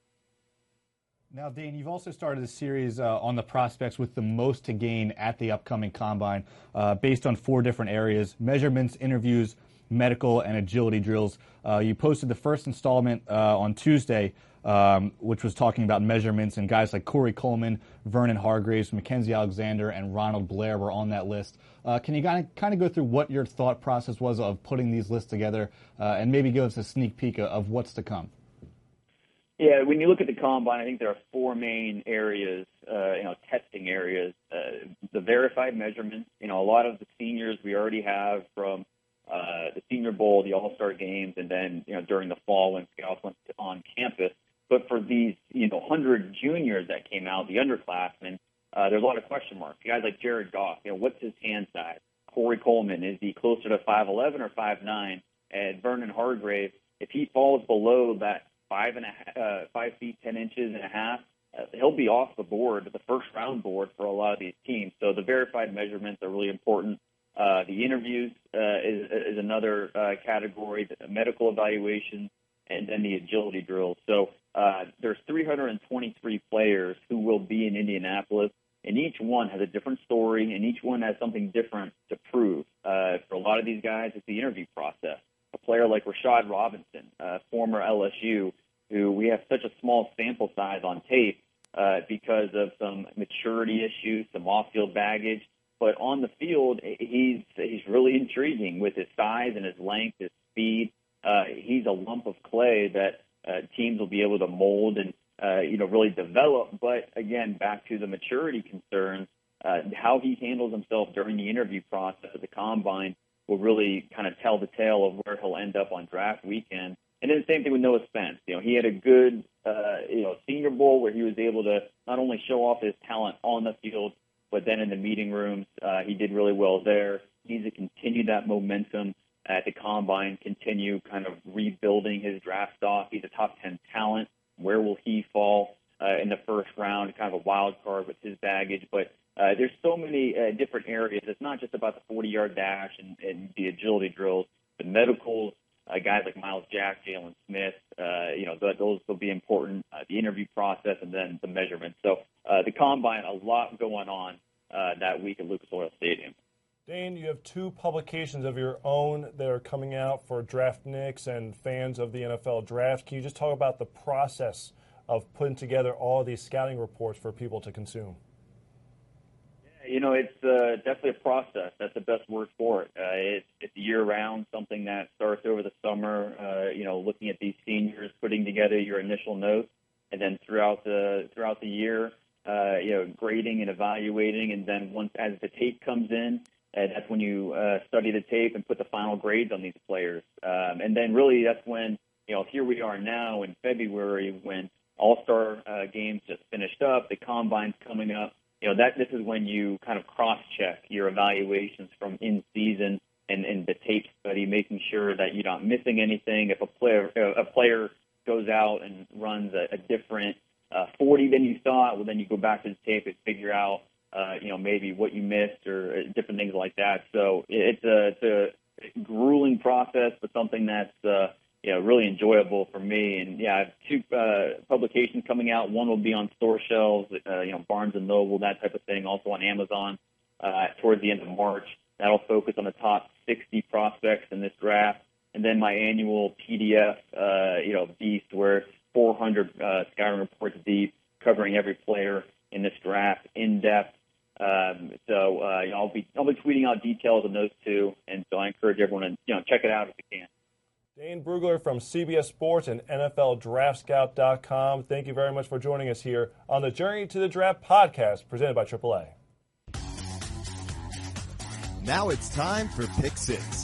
Now, Dane, you've also started a series uh, on the prospects with the most to gain at the upcoming Combine uh, based on four different areas: measurements, interviews, medical, and agility drills. Uh, you posted the first installment uh, on Tuesday, um, which was talking about measurements, and guys like Corey Coleman, Vernon Hargreaves, Mackenzie Alexander, and Ronald Blair were on that list. Uh, can you kind of, kind of go through what your thought process was of putting these lists together uh, and maybe give us a sneak peek of what's to come? Yeah, when you look at the Combine, I think there are four main areas, uh, you know, testing areas. Uh, the verified measurements, you know, a lot of the seniors we already have from uh, the Senior Bowl, the All-Star games, and then, you know, during the fall when scouts went to, on campus. But for these, you know, one hundred juniors that came out, the underclassmen, uh, there's a lot of question marks. Guys like Jared Goff, you know, what's his hand size? Corey Coleman, is he closer to five eleven or five nine? And Vernon Hargreaves, if he falls below that five and a half, uh, five feet ten inches and a half, uh, he'll be off the board, the first round board for a lot of these teams. So the verified measurements are really important. Uh, the interviews uh, is, is another uh, category, the medical evaluations, and then the agility drills. So uh, there's three hundred twenty-three players who will be in Indianapolis, and each one has a different story, and each one has something different to prove. Uh, for a lot of these guys, it's the interview process. A player like Rashad Robinson, uh, former L S U, who we have such a small sample size on tape uh, because of some maturity issues, some off-field baggage. But on the field, he's he's really intriguing with his size and his length, his speed. Uh, he's a lump of clay that uh, teams will be able to mold and uh, you know really develop. But again, back to the maturity concerns, uh, how he handles himself during the interview process at the Combine will really kind of tell the tale of where he'll end up on draft weekend. And then the same thing with Noah Spence. You know, he had a good, uh, you know, Senior Bowl where he was able to not only show off his talent on the field, but then in the meeting rooms, uh, he did really well there. He needs to continue that momentum at the Combine, continue kind of rebuilding his draft stock. He's a top ten talent. Where will he fall uh, in the first round? Kind of a wild card with his baggage, but Uh, there's so many uh, different areas. It's not just about the forty-yard dash and, and the agility drills. The medicals, uh, guys like Miles Jack, Jalen Smith, uh, you know, th- those will be important. Uh, the interview process and then the measurements. So uh, the Combine, a lot going on uh, that week at Lucas Oil Stadium. Dane, you have two publications of your own that are coming out for draftniks and fans of the N F L draft. Can you just talk about the process of putting together all of these scouting reports for people to consume? You know, it's uh, definitely a process. That's the best word for it. Uh, it's, it's year-round, something that starts over the summer, uh, you know, looking at these seniors, putting together your initial notes, and then throughout the throughout the year, uh, you know, grading and evaluating, and then once as the tape comes in, uh, that's when you uh, study the tape and put the final grades on these players. Um, and then really that's when, you know, here we are now in February when All-Star uh, games just finished up, the Combine's coming up. You know, that this is when you kind of cross-check your evaluations from in-season and, and the tape study, making sure that you're not missing anything. If a player a player goes out and runs a, a different uh, forty than you thought, well, then you go back to the tape and figure out, uh, you know, maybe what you missed or different things like that. So it's a, it's a grueling process, but something that's uh, you know, really enjoyable for me. And yeah, I have two uh, publications coming out. One will be on store shelves, uh, you know, Barnes and Noble, that type of thing. Also on Amazon uh, towards the end of March. That'll focus on the top sixty prospects in this draft. And then my annual P D F, uh, you know, beast, where it's four hundred uh, scouting reports deep, covering every player in this draft in depth. Um, so uh, you know, I'll be I'll be tweeting out details on those two, and so I encourage everyone to you know check it out if you can. Dane Brugler from C B S Sports and N F L Draft Scout dot com. Thank you very much for joining us here on the Journey to the Draft podcast presented by triple A. Now it's time for Pick Six.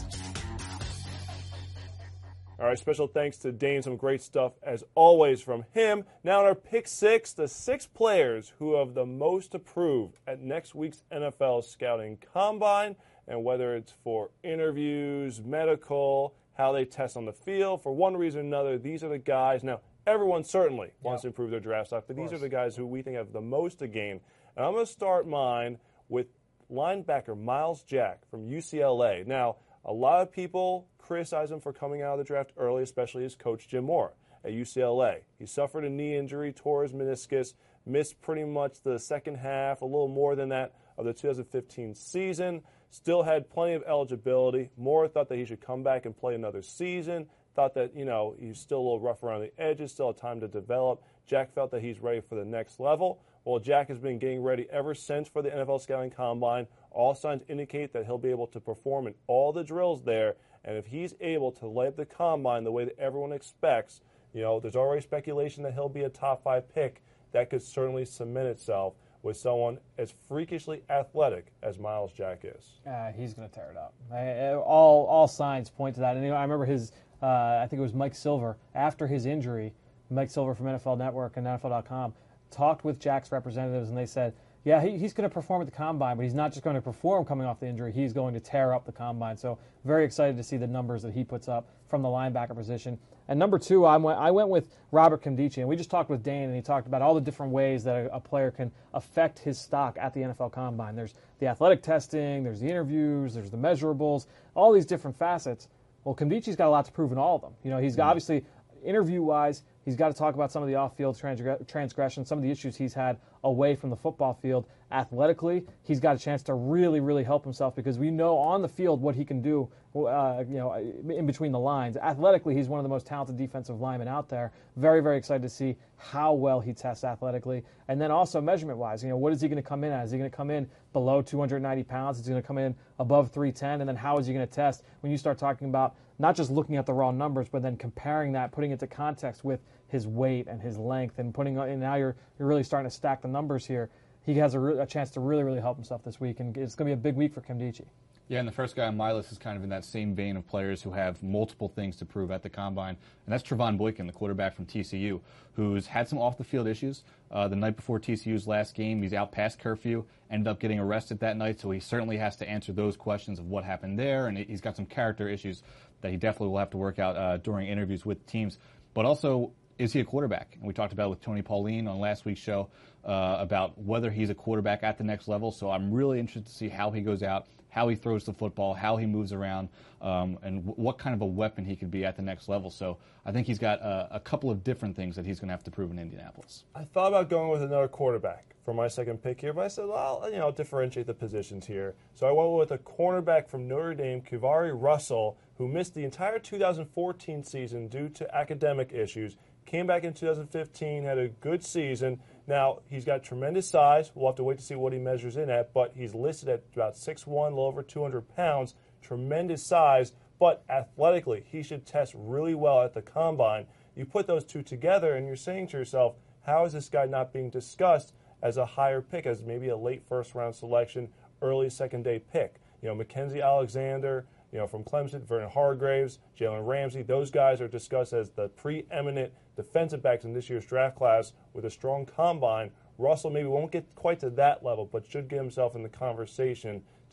All right, special thanks to Dane. Some great stuff, as always, from him. Now in our Pick Six, the six players who have the most approved at next week's N F L Scouting Combine, and whether it's for interviews, medical, how they test on the field, for one reason or another, these are the guys. Now, everyone certainly wants to improve their draft stock, but these are the guys who we think have the most to gain. And I'm going to start mine with linebacker Myles Jack from U C L A. Now, a lot of people criticize him for coming out of the draft early, especially his coach Jim Mora at U C L A. He suffered a knee injury, tore his meniscus, missed pretty much the second half, a little more than that, of the two thousand fifteen season. Still had plenty of eligibility. Mora thought that he should come back and play another season. Thought that, you know, he's still a little rough around the edges, still had time to develop. Jack felt that he's ready for the next level. Well, Jack has been getting ready ever since for the N F L Scouting Combine. All signs indicate that he'll be able to perform in all the drills there. And if he's able to light up the Combine the way that everyone expects, you know, there's already speculation that he'll be a top five pick. That could certainly cement itself with someone as freakishly athletic as Myles Jack is. Uh, he's going to tear it up. I, all all signs point to that. And you know, I remember his, uh, I think it was Mike Silver, after his injury, Mike Silver from N F L Network and N F L dot com, talked with Jack's representatives, and they said, yeah, he, he's going to perform at the Combine, but he's not just going to perform coming off the injury. He's going to tear up the Combine. So very excited to see the numbers that he puts up from the linebacker position. And number two, I went, I went with Robert Nkemdiche, and we just talked with Dane, and he talked about all the different ways that a, a player can affect his stock at the N F L Combine. There's the athletic testing, there's the interviews, there's the measurables, all these different facets. Well, Nkemdiche's got a lot to prove in all of them. You know, he's got, obviously, interview-wise, he's got to talk about some of the off-field transgre- transgressions, some of the issues he's had away from the football field. Athletically, he's got a chance to really, really help himself because we know on the field what he can do, uh, you know, in between the lines. Athletically, he's one of the most talented defensive linemen out there. Very, very excited to see how well he tests athletically. And then also measurement-wise, you know, what is he going to come in at? Is he going to come in below two hundred ninety pounds? Is he going to come in above three ten? And then how is he going to test when you start talking about not just looking at the raw numbers, but then comparing that, putting it into context with his weight and his length, and putting and now you're you're really starting to stack the numbers here. He has a, re- a chance to really, really help himself this week, and it's going to be a big week for Nkemdiche. Yeah, and the first guy on my list is kind of in that same vein of players who have multiple things to prove at the Combine, and that's Trevone Boykin, the quarterback from T C U, who's had some off-the-field issues. Uh, the night before T C U's last game, he's out past curfew, ended up getting arrested that night, so he certainly has to answer those questions of what happened there, and he's got some character issues that he definitely will have to work out uh, during interviews with teams. But also, is he a quarterback? And we talked about it with Tony Pauline on last week's show uh, about whether he's a quarterback at the next level. So I'm really interested to see how he goes out, how he throws the football, how he moves around, um, and w- what kind of a weapon he could be at the next level. So I think he's got uh, a couple of different things that he's going to have to prove in Indianapolis. I thought about going with another quarterback for my second pick here, but I said, well, I'll, you know, differentiate the positions here. So I went with a cornerback from Notre Dame, Kivari Russell, who missed the entire two thousand fourteen season due to academic issues. Came back in two thousand fifteen, had a good season. Now, he's got tremendous size. We'll have to wait to see what he measures in at, but he's listed at about six one, a little over two hundred pounds. Tremendous size, but athletically, he should test really well at the Combine. You put those two together, and you're saying to yourself, how is this guy not being discussed as a higher pick, as maybe a late first-round selection, early second-day pick? You know, Mackenzie Alexander, you know, from Clemson, Vernon Hargraves, Jalen Ramsey, those guys are discussed as the preeminent defensive backs in this year's draft class with a strong Combine. Russell maybe won't get quite to that level, but should get himself in the conversation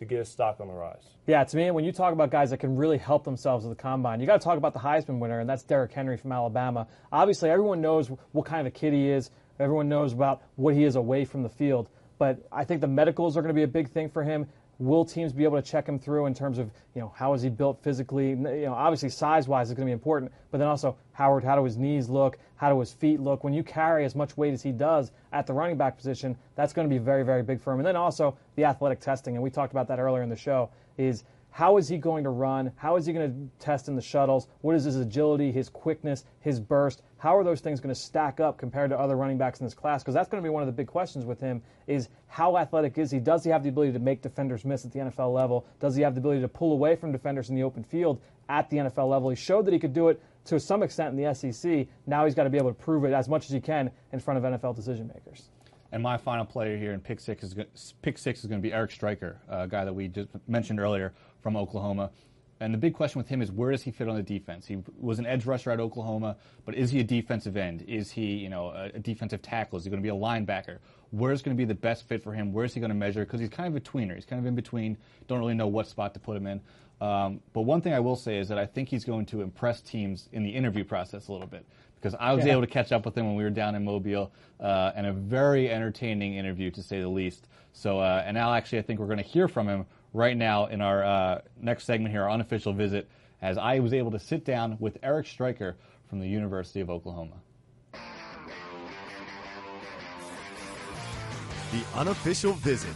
to get his stock on the rise. Yeah, to me, when you talk about guys that can really help themselves at the combine, you got to talk about the Heisman winner, and that's Derrick Henry from Alabama. Obviously, everyone knows what kind of a kid he is. Everyone knows about what he is away from the field. But I think the medicals are going to be a big thing for him. Will teams be able to check him through in terms of, you know, how is he built physically? You know, obviously size-wise is going to be important, but then also, Howard, how do his knees look? How do his feet look? When you carry as much weight as he does at the running back position, that's going to be very, very big for him. And then also the athletic testing, and we talked about that earlier in the show, is how is he going to run? How is he going to test in the shuttles? What is his agility, his quickness, his burst? How are those things going to stack up compared to other running backs in this class? Because that's going to be one of the big questions with him is how athletic is he? Does he have the ability to make defenders miss at the N F L level? Does he have the ability to pull away from defenders in the open field at the N F L level? He showed that he could do it to some extent in the S E C. Now he's got to be able to prove it as much as he can in front of N F L decision makers. And my final player here in pick six is pick six is going to be Eric Striker, a guy that we just mentioned earlier from Oklahoma. And the big question with him is where does he fit on the defense? He was an edge rusher at Oklahoma, but is he a defensive end? Is he, you know, a defensive tackle? Is he going to be a linebacker? Where's going to be the best fit for him? Where's he going to measure? Because he's kind of a tweener. He's kind of in between. Don't really know what spot to put him in. Um, but one thing I will say is that I think he's going to impress teams in the interview process a little bit. Because I was yeah. able to catch up with him when we were down in Mobile, uh, and a very entertaining interview, to say the least. So, uh, and now actually I think we're going to hear from him right now in our uh, next segment here, our unofficial visit, as I was able to sit down with Eric Striker from the University of Oklahoma. The unofficial visit.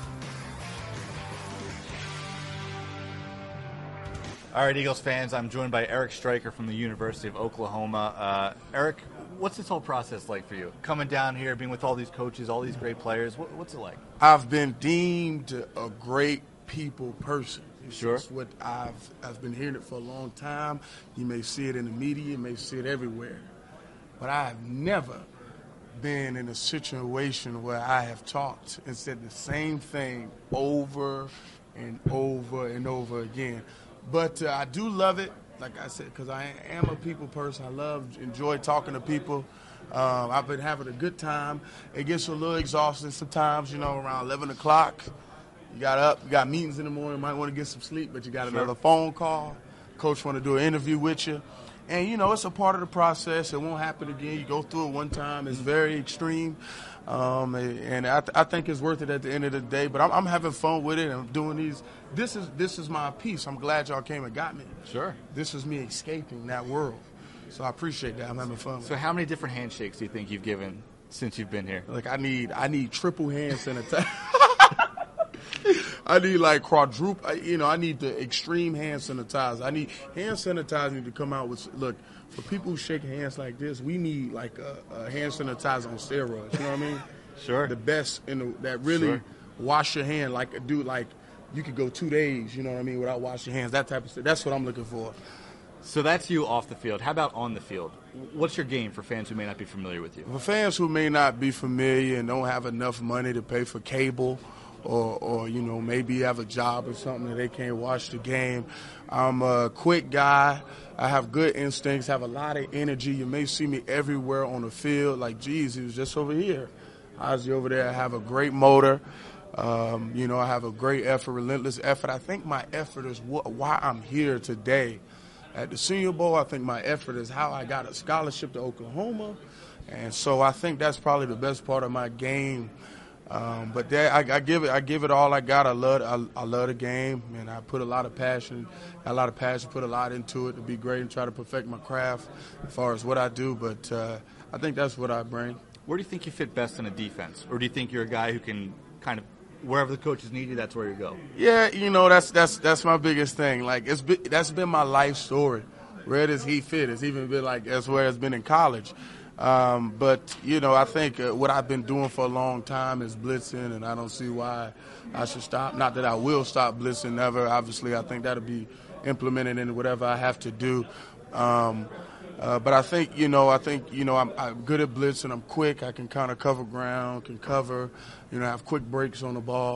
All right, Eagles fans, I'm joined by Eric Striker from the University of Oklahoma. Uh, Eric, what's this whole process like for you? Coming down here, being with all these coaches, all these great players, what, what's it like? I've been deemed a great people person. It's sure. just what I've, I've been hearing it for a long time. You may see it in the media, you may see it everywhere. But I have never been in a situation where I have talked and said the same thing over and over and over again. But uh, I do love it, like I said, because I am a people person. I love, enjoy talking to people. Um, I've been having a good time. It gets a little exhausting sometimes, you know, around eleven o'clock. You got up, you got meetings in the morning, might want to get some sleep, but you got Sure. another phone call. Coach want to do an interview with you. And, you know, it's a part of the process. It won't happen again. You go through it one time. It's very extreme. Um, and I, th- I think it's worth it at the end of the day. But I'm, I'm having fun with it. I'm doing these. This is this is my piece. I'm glad y'all came and got me. Sure. This is me escaping that world. So I appreciate that. I'm having fun with So it. how many different handshakes do you think you've given since you've been here? Like, I need I need triple hand sanitizer. I need like quadruple, you know, I need the extreme hand sanitizer. I need hand sanitizer need to come out with, look, for people who shake hands like this, we need like a, a hand sanitizer on steroids, you know what I mean? Sure. The best in the, that really Sure. wash your hand like a dude, like you could go two days, you know what I mean, without washing your hands, that type of stuff. That's what I'm looking for. So that's you off the field. How about on the field? What's your game for fans who may not be familiar with you? For fans who may not be familiar and don't have enough money to pay for cable, or, or you know, maybe have a job or something that they can't watch the game, I'm a quick guy. I have good instincts, have a lot of energy. You may see me everywhere on the field. Like, geez, he was just over here. How's he over there? I have a great motor. Um, you know, I have a great effort, relentless effort. I think my effort is wh- why I'm here today. At the Senior Bowl, I think my effort is how I got a scholarship to Oklahoma. And so I think that's probably the best part of my game. Um, but that, I, I give it, I give it all I got. I love, I, I love the game, and I put a lot of passion, a lot of passion, put a lot into it to be great and try to perfect my craft as far as what I do. But uh, I think that's what I bring. Where do you think you fit best in a defense? Or do you think you're a guy who can kind of, wherever the coaches need you, that's where you go? Yeah, you know, that's that's that's my biggest thing. Like, it's been, that's been my life story. Where does he fit? It's even been like that's where it's been in college. Um, but, you know, I think uh, what I've been doing for a long time is blitzing, and I don't see why I should stop. Not that I will stop blitzing, never. Obviously, I think that'll be implemented in whatever I have to do. Um, uh, but I think, you know, I think, you know, I'm, I'm good at blitzing. I'm quick. I can kind of cover ground, can cover, you know, have quick breaks on the ball.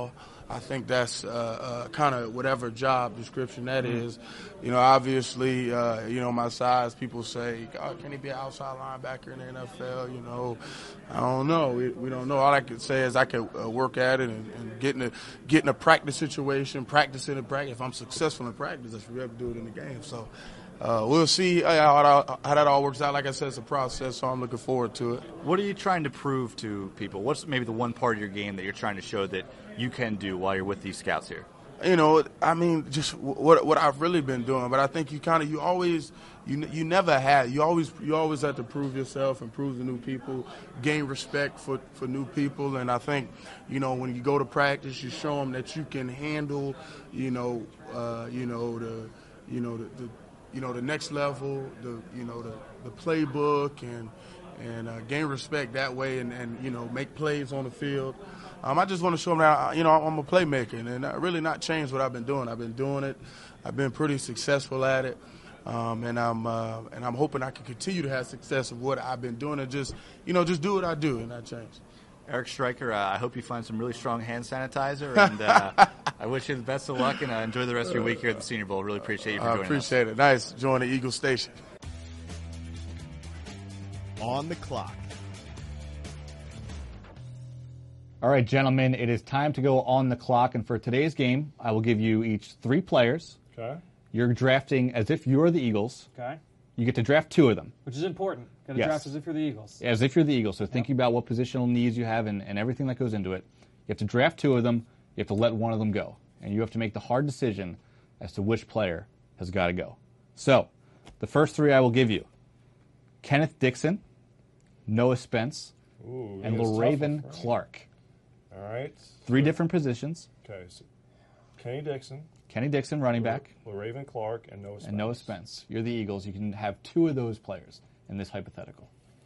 I think that's uh, uh, kind of whatever job description that is. You know, obviously, uh, you know, my size, people say, oh, can he be an outside linebacker in the N F L? You know, I don't know. We, we don't know. All I can say is I can uh, work at it and, and get in a, get in a practice situation, practice in practice. If I'm successful in practice, that's what we have to do it in the game. So uh, we'll see how, how, how that all works out. Like I said, it's a process, so I'm looking forward to it. What are you trying to prove to people? What's maybe the one part of your game that you're trying to show that you can do while you're with these scouts here? You know, I mean, just what what I've really been doing. But I think you kind of, you always, you you never had, you always you always have to prove yourself and prove to new people, gain respect for, for new people. And I think, you know, when you go to practice, you show them that you can handle, you know, uh, you know the, you know the, the, you know the next level, the you know the, the playbook, and and uh, gain respect that way, and, and you know make plays on the field. Um, I just want to show them that, you know, I'm a playmaker, and I really not change what I've been doing. I've been doing it. I've been pretty successful at it, um, and I'm uh, and I'm hoping I can continue to have success of what I've been doing, and just, you know, just do what I do and not change. Eric Striker, uh, I hope you find some really strong hand sanitizer, and uh, I wish you the best of luck, and uh, enjoy the rest of your week here at the Senior Bowl. Really appreciate you for joining us. I appreciate it. Nice. Join the Eagle Station. On the clock. All right, gentlemen, it is time to go on the clock. And for today's game, I will give you each three players. Okay. You're drafting as if you're the Eagles. Okay. You get to draft two of them. Which is important. Got to Yes. draft as if you're the Eagles. As if you're the Eagles. So thinking about what positional needs you have and, and everything that goes into it. You have to draft two of them. You have to let one of them go. And you have to make the hard decision as to which player has got to go. So, the first three I will give you. Kenneth Dixon, Noah Spence, Ooh, and that's tough, LaRaven right? Clark. All right. Three different positions. Okay. So Kenny Dixon, Kenny Dixon, running back, LaRaven Clark, and Noah Spence. and Noah Spence. You're the Eagles. You can have two of those players in this hypothetical.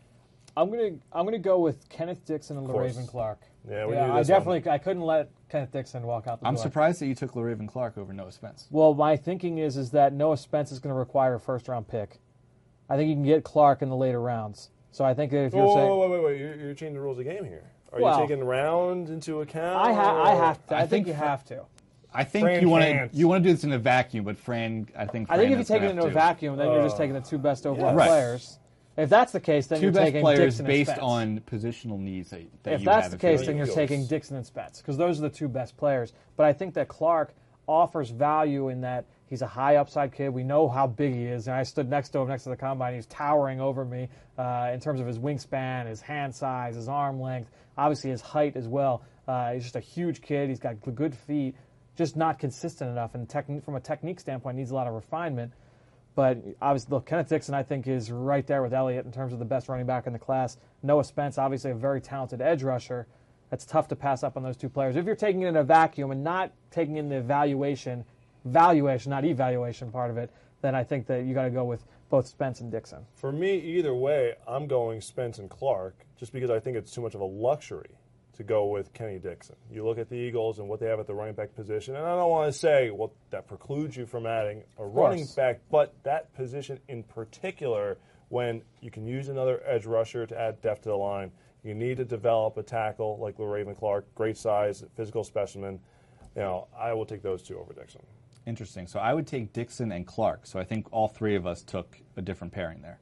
I'm gonna I'm gonna go with Kenneth Dixon and course. LaRaven Clark. Yeah, we yeah knew I this definitely one. I couldn't let Kenneth Dixon walk out the I'm door. surprised that you took LaRaven Clark over Noah Spence. Well, my thinking is is that Noah Spence is going to require a first round pick. I think you can get Clark in the later rounds. So I think that if you're Whoa, saying, wait, wait, wait, wait! You're, you're changing the rules of the game here. Are Well, you taking round into account? I, ha- I have to. I, I think, think you Fr- have to. I think Fran you want to can't. you want to do this in a vacuum, but Fran, I think I Fran think if you is take it gonna into a have to. vacuum, then you're just Uh, taking the two best overall yeah. Right. players. If that's the case, then Two you're best taking players Dixon and based Spence. on positional needs that, that If you that's have. the if you're case, then you're Eagles. taking Dixon and Spence because those are the two best players. But I think that Clark offers value in that he's a high upside kid. We know how big he is, and I stood next to him next to the combine. He was towering over me uh, in terms of his wingspan, his hand size, his arm length, obviously his height as well. Uh, he's just a huge kid. He's got good feet, just not consistent enough. And techn- from a technique standpoint, needs a lot of refinement. But obviously, look, Kenneth Dixon, I think, is right there with Elliott in terms of the best running back in the class. Noah Spence, obviously a very talented edge rusher. It's tough to pass up on those two players. If you're taking it in a vacuum and not taking in the evaluation, valuation, not evaluation part of it, then I think that you got to go with both Spence and Dixon. For me, either way, I'm going Spence and Clark just because I think it's too much of a luxury to go with Kenny Dixon. You look at the Eagles and what they have at the running back position, and I don't want to say, well, that precludes you from adding a running back, but that position in particular, when you can use another edge rusher to add depth to the line, you need to develop a tackle like LaRaven Clark, great size, physical specimen. You know, I will take those two over Dixon. Interesting. So I would take Dixon and Clark. So I think all three of us took a different pairing there.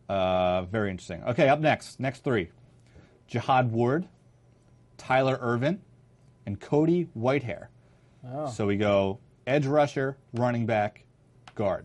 Uh, very interesting. Okay, up next. Next three. Jihad Ward, Tyler Irvin, and Cody Whitehair. Oh. So we go edge rusher, running back, guard.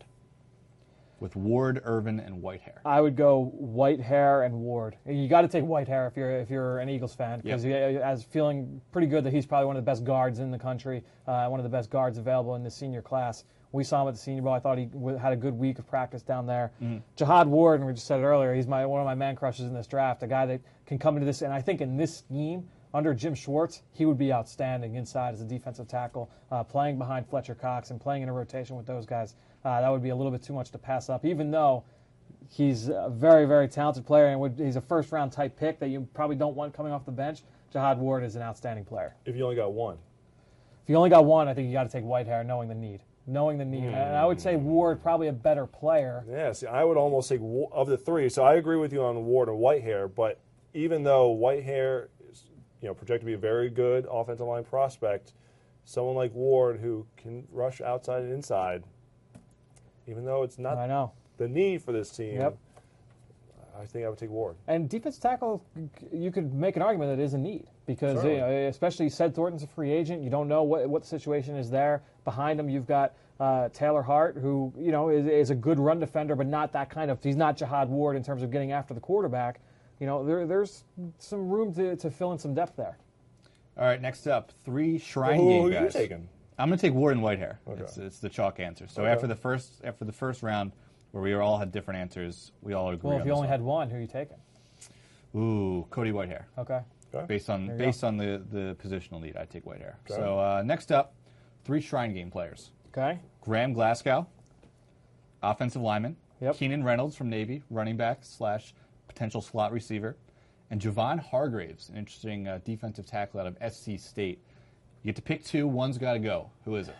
With Ward, Irvin, and Whitehair. I would go Whitehair and Ward. You got to take Whitehair if you're if you're an Eagles fan because Yep. he has feeling pretty good that he's probably one of the best guards in the country, uh, one of the best guards available in the senior class. We saw him at the Senior Bowl. I thought he w- had a good week of practice down there. Mm-hmm. Jihad Ward, and we just said it earlier, he's my one of my man crushes in this draft. A guy that can come into this, and I think in this scheme under Jim Schwartz, he would be outstanding inside as a defensive tackle, uh, playing behind Fletcher Cox and playing in a rotation with those guys. Uh, that would be a little bit too much to pass up, even though he's a very, very talented player and would, he's a first-round type pick that you probably don't want coming off the bench. Jihad Ward is an outstanding player. If you only got one. If you only got one, I think you got to take Whitehair, knowing the need. Knowing the need. Mm. And I would say Ward probably a better player. Yeah, see, I would almost take Wa- of the three. So I agree with you on Ward and Whitehair, but even though Whitehair is, you know, projected to be a very good offensive line prospect, someone like Ward who can rush outside and inside, even though it's not I know. the need for this team. Yep. I think I would take Ward. And defensive tackle, you could make an argument that it is a need because, you know, especially Sed Thornton's a free agent. You don't know what what the situation is there. Behind him, you've got uh, Taylor Hart, who you know is, is a good run defender, but not that kind of. He's not Jihad Ward in terms of getting after the quarterback. You know, there, there's some room to, to fill in some depth there. All right, next up, three Shrine Who, game who guys. are you taking? I'm going to take Ward and Whitehair. Okay. It's, it's the chalk answer. So Okay. after the first after the first round, where we all had different answers, we all agree. Well, on if you this only one. had one, who are you taking? Ooh, Cody Whitehair. Okay. Okay. Based on There you based on the, the positional need, I take Whitehair. Okay. So uh, next up, three Shrine game players. Okay. Graham Glasgow, offensive lineman. Yep. Keenan Reynolds from Navy, running back slash potential slot receiver. And Javon Hargraves, an interesting uh, defensive tackle out of S C State. You get to pick two. One's got to go. Who is it?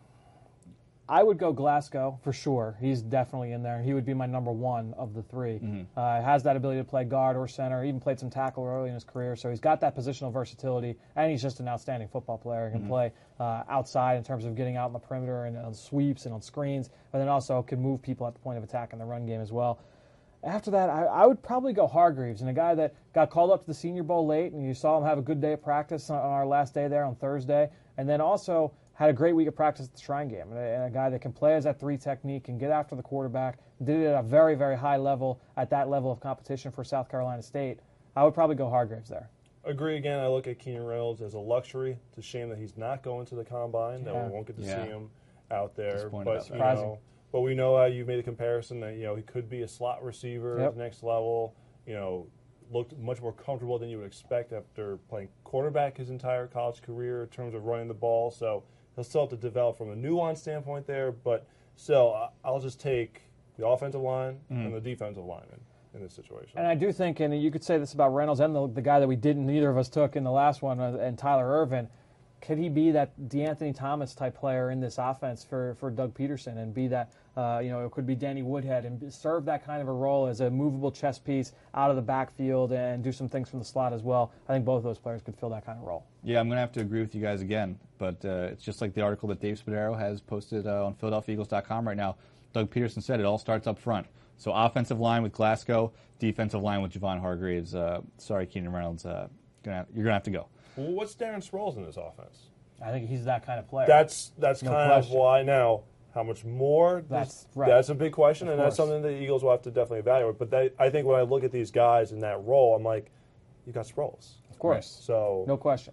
I would go Glasgow for sure. He's definitely in there. He would be my number one of the three. Mm-hmm. Uh, has that ability to play guard or center. Even played some tackle early in his career, so he's got that positional versatility. And he's just an outstanding football player. He can Mm-hmm. play uh, outside in terms of getting out in the perimeter and on sweeps and on screens, but then also can move people at the point of attack in the run game as well. After that, I, I would probably go Hargreaves, and a guy that got called up to the Senior Bowl late, and you saw him have a good day of practice on, on our last day there on Thursday, and then also had a great week of practice at the Shrine Game, and a, and a guy that can play as that three technique and get after the quarterback, did it at a very, very high level at that level of competition for South Carolina State. I would probably go Hargreaves there. Agree again. I look at Keenan Reynolds as a luxury. It's a shame that he's not going to the combine. That Yeah. we won't get to Yeah. see him out there. Disappointed But about you that. Surprising. know, but we know uh, you made a comparison that you know he could be a slot receiver Yep. at the next level. You know, looked much more comfortable than you would expect after playing quarterback his entire college career in terms of running the ball. So he'll still have to develop from a nuance standpoint there. But still, I- I'll just take the offensive line and the defensive lineman in this situation. And I do think, and you could say this about Reynolds and the, the guy that we didn't, neither of us took in the last one, uh, and Tyler Irvin. Could he be that DeAnthony Thomas type player in this offense for, for Doug Peterson and be that, uh, you know, it could be Danny Woodhead and serve that kind of a role as a movable chess piece out of the backfield and do some things from the slot as well. I think both of those players could fill that kind of role. Yeah, I'm going to have to agree with you guys again, but uh, it's just like the article that Dave Spadaro has posted uh, on Philadelphia Eagles dot com right now. Doug Peterson said it all starts up front. So offensive line with Glasgow, defensive line with Javon Hargraves. Uh, sorry, Keenan Reynolds, uh, gonna have, you're going to have to go. Well, what's Darren Sproles in this offense? I think he's that kind of player. That's that's No kind question. of why now. How much more? That's That's, right. that's a big question, Of and that's course. something that the Eagles will have to definitely evaluate. But they, I think when I look at these guys in that role, I'm like, you got Sproles. of course. So No question.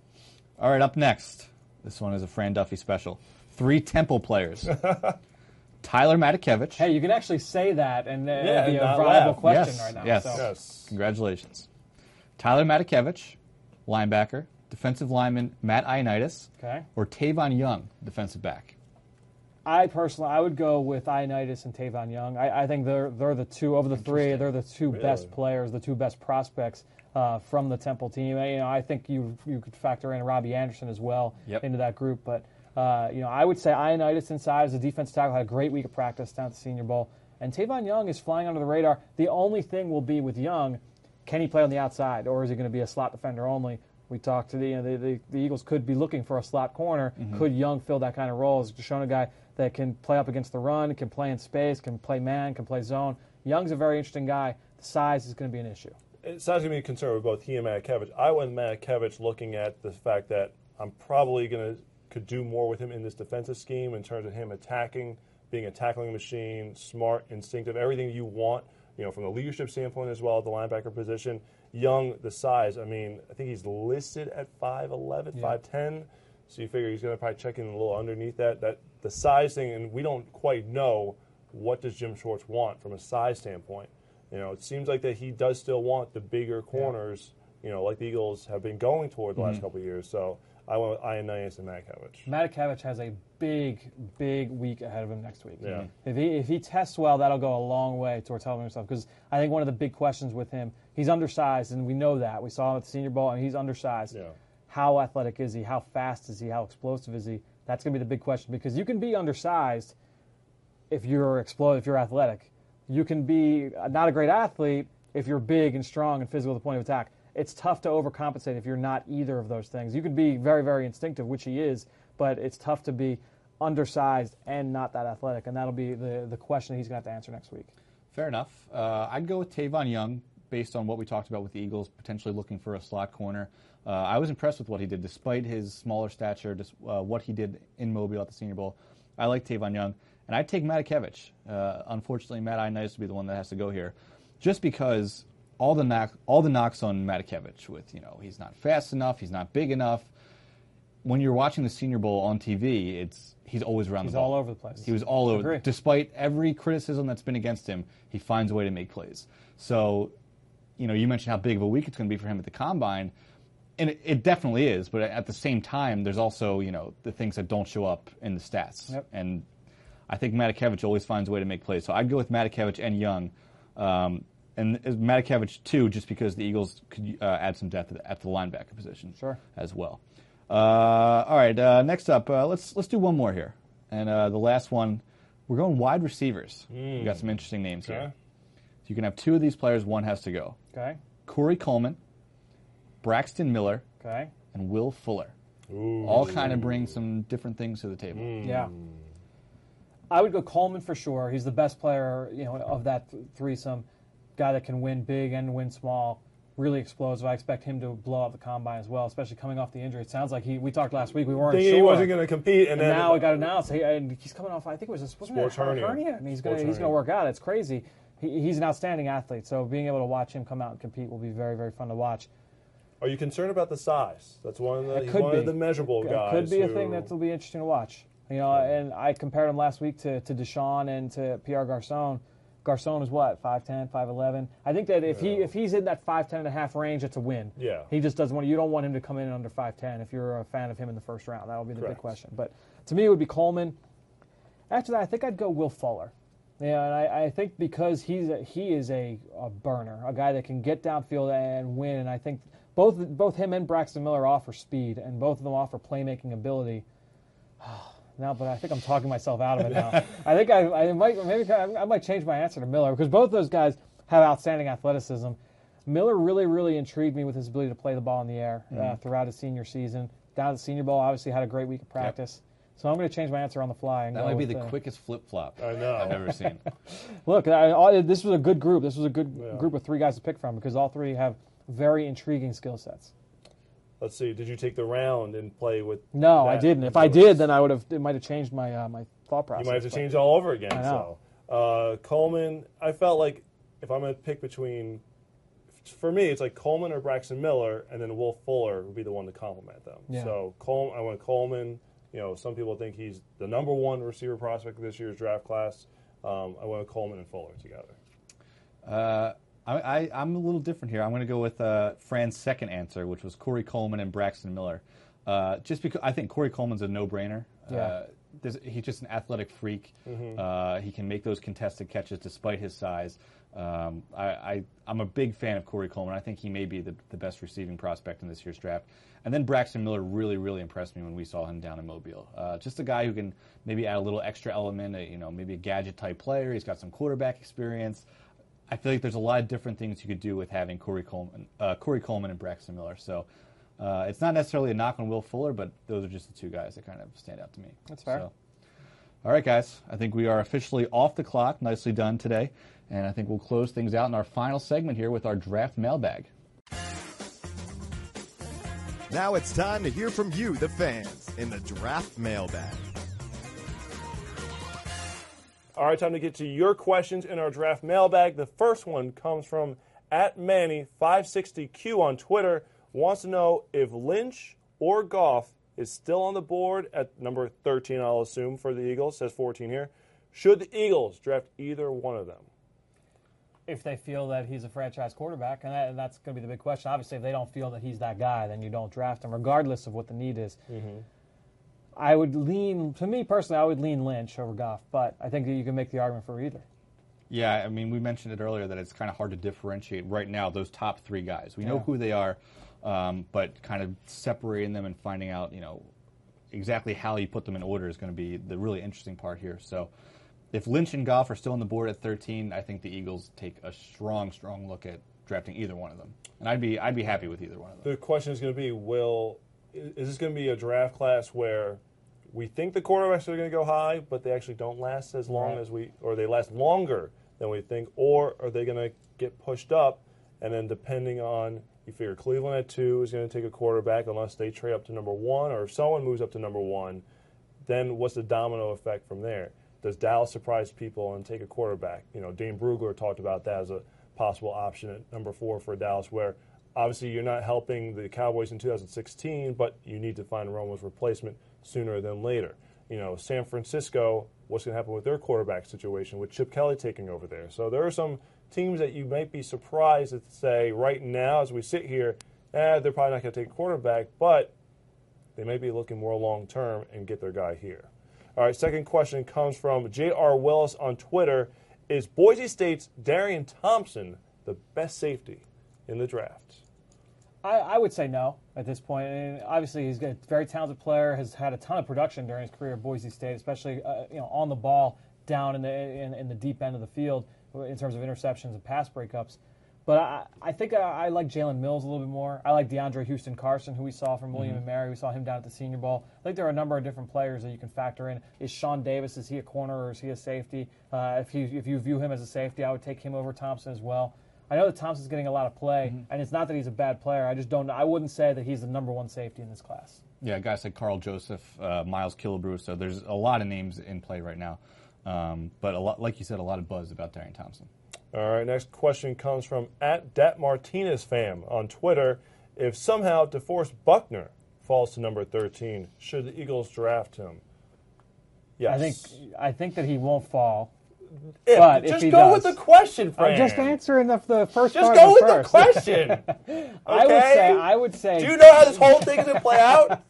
All right, up next. This one is a Fran Duffy special. Three Temple players. Tyler Matakevich. Hey, you can actually say that and uh, Yeah, be and a not viable laugh. question Yes, right now. yes. So. yes, Congratulations. Tyler Matakevich, linebacker. Defensive lineman Matt Ioannidis. Okay. Or Tavon Young, defensive back. I personally, I would go with Ioannidis and Tavon Young. I, I think they're they're the two of the three. They're the two Really? best players, the two best prospects uh, from the Temple team. You know, I think you you could factor in Robbie Anderson as well Yep. into that group. But uh, you know, I would say Ioannidis inside as a defensive tackle had a great week of practice down at the Senior Bowl, and Tavon Young is flying under the radar. The only thing will be with Young, can he play on the outside, or is he going to be a slot defender only? We talked to the, you know, the, the the Eagles could be looking for a slot corner. Mm-hmm. Could Young fill that kind of role? He's shown a guy that can play up against the run, can play in space, can play man, can play zone. Young's a very interesting guy. The size is going to be an issue. it sounds to me a concern with both he and Matakevich. I went with Matakevich looking at the fact that I'm probably going to could do more with him in this defensive scheme in terms of him attacking, being a tackling machine, smart, instinctive, everything you want, you know, from the leadership standpoint as well at the linebacker position. Young, the size, I mean, I think he's listed at five eleven, Yeah. five ten, so you figure he's going to probably check in a little underneath that. That the size thing, and we don't quite know what does Jim Schwartz want from a size standpoint. You know, it seems like that he does still want the bigger corners, you know, like the Eagles have been going toward the last Mm-hmm. couple of years. So I went with Ioannidis and Matakevich. Matakevich has a big, big week ahead of him next week. Yeah. If he if he tests well, that'll go a long way towards helping himself. Because I think one of the big questions with him, he's undersized, and we know that. We saw him at the Senior Bowl, and he's undersized. Yeah. How athletic is he? How fast is he? How explosive is he? That's going to be the big question, because you can be undersized if you're explode, if you're athletic. You can be not a great athlete if you're big and strong and physical at the point of attack. it's tough to overcompensate if you're not either of those things. You can be very, very instinctive, which he is, but it's tough to be undersized and not that athletic, and that'll be the, the question he's going to have to answer next week. Fair enough. Uh, I'd go with Tavon Young, based on what we talked about with the Eagles, potentially looking for a slot corner. Uh, I was impressed with what he did, despite his smaller stature, just, uh, what he did in Mobile at the Senior Bowl. I like Tavon Young. And I'd take Matakevich. Uh, unfortunately, Matt Ioannidis will be the one that has to go here, just because all the knock, all the knocks on Matakevich with, you know, he's not fast enough, he's not big enough. When you're watching the Senior Bowl on T V, it's he's always around he's the ball. He's all over the place. He was all over. Agree. Despite every criticism that's been against him, he finds a way to make plays. So, you know, you mentioned how big of a week it's going to be for him at the Combine, and it, it definitely is. But at the same time, there's also, you know, the things that don't show up in the stats. Yep. And I think Matakevich always finds a way to make plays. So I'd go with Matakevich and Young. Um, and Matakevich, too, just because the Eagles could uh, add some depth at the linebacker position sure. as well. Uh, all right, uh, next up, uh, let's let's do one more here. And uh, the last one, we're going wide receivers. Mm. We've got some interesting names Okay. here. So you can have two of these players, one has to go. Okay. Corey Coleman, Braxton Miller, Okay. and Will Fuller. Ooh. All kind of bring some different things to the table. Mm. Yeah. I would go Coleman for sure. He's the best player, you know, of that th- threesome. Guy that can win big and win small. Really explosive. I expect him to blow out the Combine as well, especially coming off the injury. It sounds like he. We talked last week. We weren't Thinking sure he wasn't going to compete, and, And then now it got announced. He, and he's coming off. I think it was a wasn't it a Sports hernia. hernia, and he's going Sports he's going to hernia. work out. It's crazy. He, he's an outstanding athlete. So being able to watch him come out and compete will be very, very fun to watch. Are you concerned about the size? That's one of the, It he's could one be of the measurable It guys. could be a who- thing that will be interesting to watch. You know, and I compared him last week to, to Deshaun and to Pierre Garcon. Garcon is what, five ten, five eleven? I think that if he if he's in that five ten and a half range, it's a win. Yeah. He just doesn't want you don't want him to come in under five ten if you're a fan of him in the first round. That would be the Correct. big question. But to me, it would be Coleman. After that, I think I'd go Will Fuller. Yeah, and I, I think because he's a, he is a, a burner, a guy that can get downfield and win. And I think both both him and Braxton Miller offer speed, and both of them offer playmaking ability. Now, but I think I'm talking myself out of it now. I think I, I might maybe I might change my answer to Miller because both those guys have outstanding athleticism. Miller really, really intrigued me with his ability to play the ball in the air uh, Mhm. throughout his senior season. Down at the Senior Bowl, obviously had a great week of practice. So I'm going to change my answer on the fly. And That go might be with, the uh, quickest flip-flop I know. I've ever seen. Look, I, all, this was a good group. This was a good Yeah. group of three guys to pick from because all three have very intriguing skill sets. Let's see. Did you take the round and play with? No, I that didn't. If I influence? did, then I would have. It might have changed my uh, my thought process. You might have to but- change all over again. I know. So, uh, Coleman, I felt like if I'm going to pick between, for me, it's like Coleman or Braxton Miller, and then Will Fuller would be the one to complement them. Yeah. So, Cole, I went Coleman. You know, some people think he's the number one receiver prospect of this year's draft class. Um, I went with Coleman and Fuller together. Uh, I, I, I'm a little different here. I'm going to go with uh, Fran's second answer, which was Corey Coleman and Braxton Miller. Uh, just because I think Corey Coleman's a no-brainer. Yeah. Uh, there's, he's just an athletic freak. Mm-hmm. Uh, he can make those contested catches despite his size. Um, I, I, I'm a big fan of Corey Coleman. I think he may be the, the best receiving prospect in this year's draft. And then Braxton Miller really, really impressed me when we saw him down in Mobile. Uh, just a guy who can maybe add a little extra element, uh, you know, maybe a gadget-type player. He's got some quarterback experience. I feel like there's a lot of different things you could do with having Corey Coleman, uh, Corey Coleman and Braxton Miller. So uh, it's not necessarily a knock on Will Fuller, but those are just the two guys that kind of stand out to me. That's fair. So, all right, guys. I think we are officially off the clock. Nicely done today. And I think we'll close things out in our final segment here with our draft mailbag. Now it's time to hear from you, the fans, in the draft mailbag. All right, time to get to your questions in our draft mailbag. The first one comes from at Manny five sixty Q on Twitter. Wants to know if Lynch or Goff is still on the board at number thirteen, I'll assume, for the Eagles. Says fourteen here. Should the Eagles draft either one of them? If they feel that he's a franchise quarterback, and, that, and that's going to be the big question. Obviously, if they don't feel that he's that guy, then you don't draft him, regardless of what the need is. Mm-hmm. I would lean, to me personally, I would lean Lynch over Goff, but I think that you can make the argument for either. Yeah, I mean, we mentioned it earlier that it's kind of hard to differentiate right now those top three guys. We know Yeah. who they are, um, but kind of separating them and finding out, you know, exactly how you put them in order is going to be the really interesting part here. So if Lynch and Goff are still on the board at thirteen, I think the Eagles take a strong, strong look at drafting either one of them, and I'd be I'd be happy with either one of them. The question is going to be: Will is this going to be a draft class where we think the quarterbacks are going to go high, but they actually don't last as long Right. as we, or they last longer than we think, or are they going to get pushed up? And then depending on, you figure Cleveland at two is going to take a quarterback unless they trade up to number one, or if someone moves up to number one, then what's the domino effect from there? Does Dallas surprise people and take a quarterback? You know, Dane Brugler talked about that as a possible option at number four for Dallas, where obviously you're not helping the Cowboys in two thousand sixteen, but you need to find Romo's replacement sooner than later. You know, San Francisco, what's going to happen with their quarterback situation with Chip Kelly taking over there? So there are some teams that you might be surprised to say right now as we sit here, eh, they're probably not going to take a quarterback, but they may be looking more long-term and get their guy here. All right, second question comes from J R Willis on Twitter. Is Boise State's Darian Thompson the best safety in the draft? I, I would say no at this point. And obviously, he's a very talented player, has had a ton of production during his career at Boise State, especially uh, you know on the ball down in the in, in the deep end of the field in terms of interceptions and pass breakups. But I, I think I, I like Jalen Mills a little bit more. I like DeAndre Houston Carson, who we saw from William and Mary. We saw him down at the Senior Bowl. I think there are a number of different players that you can factor in. Is Sean Davis, is he a corner or is he a safety? Uh, if you if you view him as a safety, I would take him over Thompson as well. I know that Thompson's getting a lot of play, mm-hmm. and it's not that he's a bad player. I just don't. I wouldn't say that he's the number one safety in this class. Yeah, guys like Carl Joseph, uh, Miles Killebrew. So there's a lot of names in play right now, um, but a lot, like you said, a lot of buzz about Darian Thompson. All right, next question comes from at Dat Martinez fam on Twitter. If somehow DeForest Buckner falls to number thirteen, should the Eagles draft him? Yes. I think I think that he won't fall. If, but just if he go does, with the question, Fran. I'm just answering the, the first just part go with first. the question. Okay? I would say. I would say. Do you know how this whole thing is going to play out?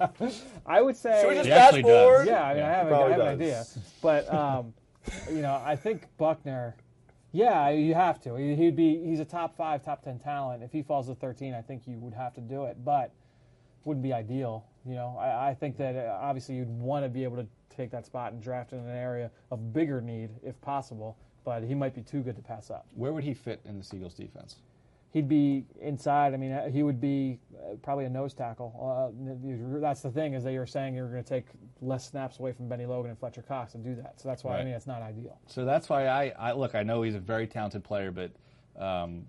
I would say. Should we just He fast actually forward? does. Yeah, I mean, Yeah, I have, he a, I have probably an idea, does. but um, you know, I think Buckner. Yeah, you have to. He- He'd be. He's a top five, top ten talent. If he falls to thirteen, I think you would have to do it, but wouldn't be ideal. You know, I, I think that uh, obviously you'd want to be able to take that spot and draft in an area of bigger need if possible. But he might be too good to pass up. Where would he fit in the Eagles defense? He'd be inside. I mean, uh, he would be uh, probably a nose tackle. Uh, that's the thing is that you're saying you're going to take less snaps away from Benny Logan and Fletcher Cox and do that. So that's why Right. I mean it's not ideal. So that's why I, I look. I know he's a very talented player, but um,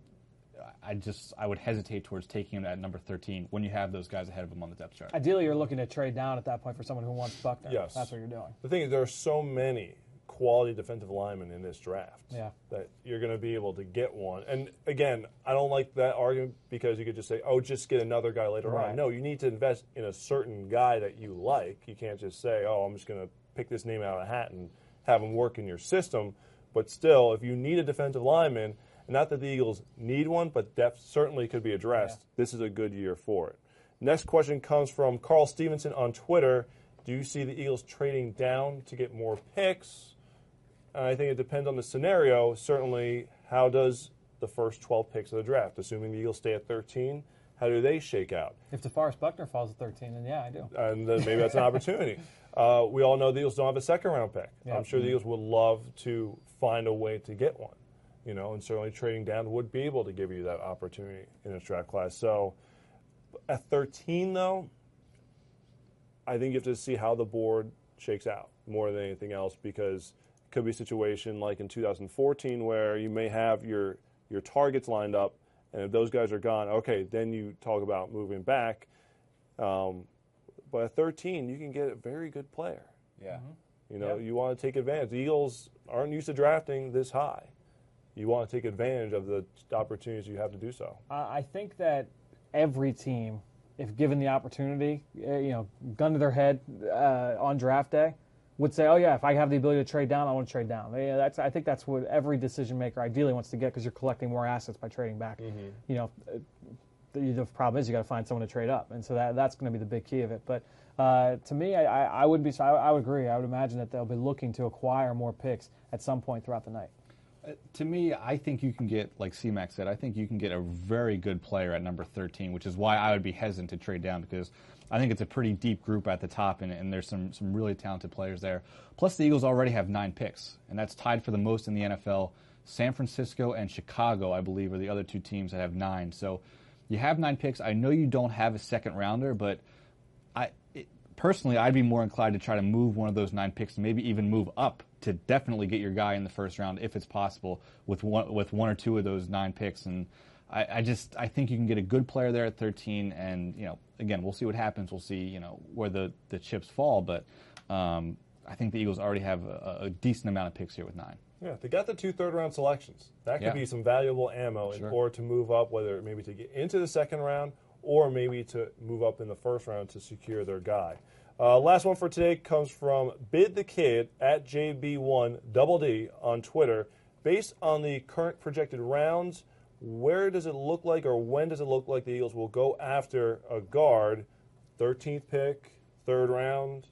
I just I would hesitate towards taking him at number thirteen when you have those guys ahead of him on the depth chart. Ideally, you're looking to trade down at that point for someone who wants Buckner. Yes. That's what you're doing. The thing is, there are so many quality defensive linemen in this draft Yeah. that you're going to be able to get one. And again, I don't like that argument because you could just say, oh, just get another guy later Right. on. No, you need to invest in a certain guy that you like. You can't just say, oh, I'm just going to pick this name out of a hat and have him work in your system. But still, if you need a defensive lineman, and not that the Eagles need one, but depth certainly could be addressed, Yeah. this is a good year for it. Next question comes from Carl Stevenson on Twitter. Do you see the Eagles trading down to get more picks? And I think it depends on the scenario. Certainly, how does the first twelve picks of the draft, assuming the Eagles stay at thirteen, how do they shake out? If DeForest Buckner falls at thirteen, then yeah, I do. And then maybe that's an opportunity. Uh, we all know the Eagles don't have a second-round pick. Yeah. I'm sure the Eagles would love to find a way to get one, you know, and certainly trading down would be able to give you that opportunity in this draft class. So at thirteen, though, I think you have to see how the board shakes out more than anything else, because it could be a situation like in two thousand fourteen where you may have your your targets lined up, and if those guys are gone, okay, then you talk about moving back. Um, but at thirteen, you can get a very good player. Yeah. You know, Yeah. you want to take advantage. The Eagles aren't used to drafting this high. You want to take advantage of the opportunities you have to do so. Uh, I think that every team, if given the opportunity, uh, you know, gun to their head uh, on draft day, would say, "Oh yeah, if I have the ability to trade down, I want to trade down." Yeah, that's. I think that's what every decision maker ideally wants to get, because you're collecting more assets by trading back. Mm-hmm. You know, uh, the, the problem is you got to find someone to trade up, and so that that's going to be the big key of it. But uh, to me, I, I, I would be. I, I would agree. I would imagine that they'll be looking to acquire more picks at some point throughout the night. Uh, to me, I think you can get, like C-Mac said, I think you can get a very good player at number thirteen, which is why I would be hesitant to trade down, because I think it's a pretty deep group at the top, and, and there's some, some really talented players there. Plus, the Eagles already have nine picks, and that's tied for the most in the N F L San Francisco and Chicago, I believe, are the other two teams that have nine. So you have nine picks. I know you don't have a second rounder, but I it, personally, I'd be more inclined to try to move one of those nine picks and maybe even move up to definitely get your guy in the first round if it's possible with one, with one or two of those nine picks. And I, I just I think you can get a good player there at thirteen. And, you know, again, we'll see what happens. We'll see, you know, where the, the chips fall. But um, I think the Eagles already have a, a decent amount of picks here with nine. Yeah, they got the two third-round selections. That could Yeah. be some valuable ammo Sure. in order to move up, whether maybe to get into the second round or maybe to move up in the first round to secure their guy. Uh, last one for today comes from Bid the Kid at J B one Double D on Twitter. Based on the current projected rounds, where does it look like or when does it look like the Eagles will go after a guard? thirteenth pick, third round?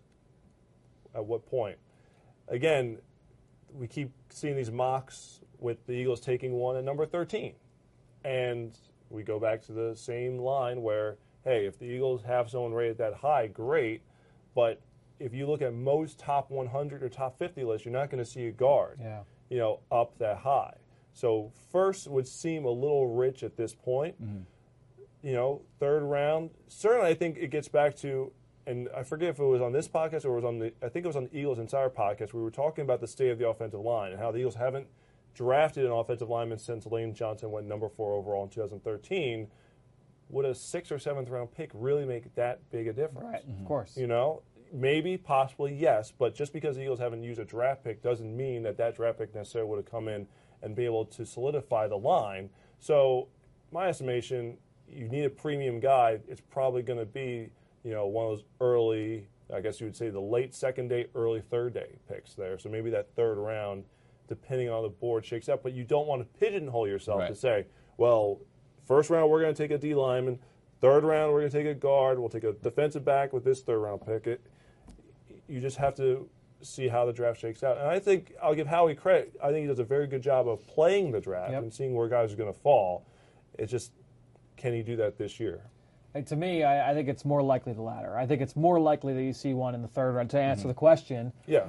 At what point? Again, we keep seeing these mocks with the Eagles taking one at number thirteen. And we go back to the same line where, hey, if the Eagles have someone rated that high, great. But if you look at most top one hundred or top fifty lists, you're not going to see a guard, Yeah. you know, up that high. So first would seem a little rich at this point. Mm-hmm. You know, third round. Certainly I think it gets back to, and I forget if it was on this podcast or it was on the, I think it was on the Eagles Insider podcast. We were talking about the state of the offensive line and how the Eagles haven't drafted an offensive lineman since Lane Johnson went number four overall in two thousand thirteen. Would a sixth or seventh round pick really make that big a difference? Right, of course. You know, maybe, possibly, yes, but just because the Eagles haven't used a draft pick doesn't mean that that draft pick necessarily would have come in and be able to solidify the line. So, my estimation, you need a premium guy. It's probably going to be, you know, one of those early, I guess you would say the late second day, early third day picks there. So maybe that third round, depending on the board, shakes up. But you don't want to pigeonhole yourself Right. to say, well, first round we're going to take a D lineman, third round we're going to take a guard, we'll take a defensive back with this third round pick. It, you just have to see how the draft shakes out. And I think I'll give Howie credit. I think he does a very good job of playing the draft Yep. and seeing where guys are going to fall. It's just, can he do that this year? And to me, I, I think it's more likely the latter. I think it's more likely that you see one in the third round. To answer the question, Yeah.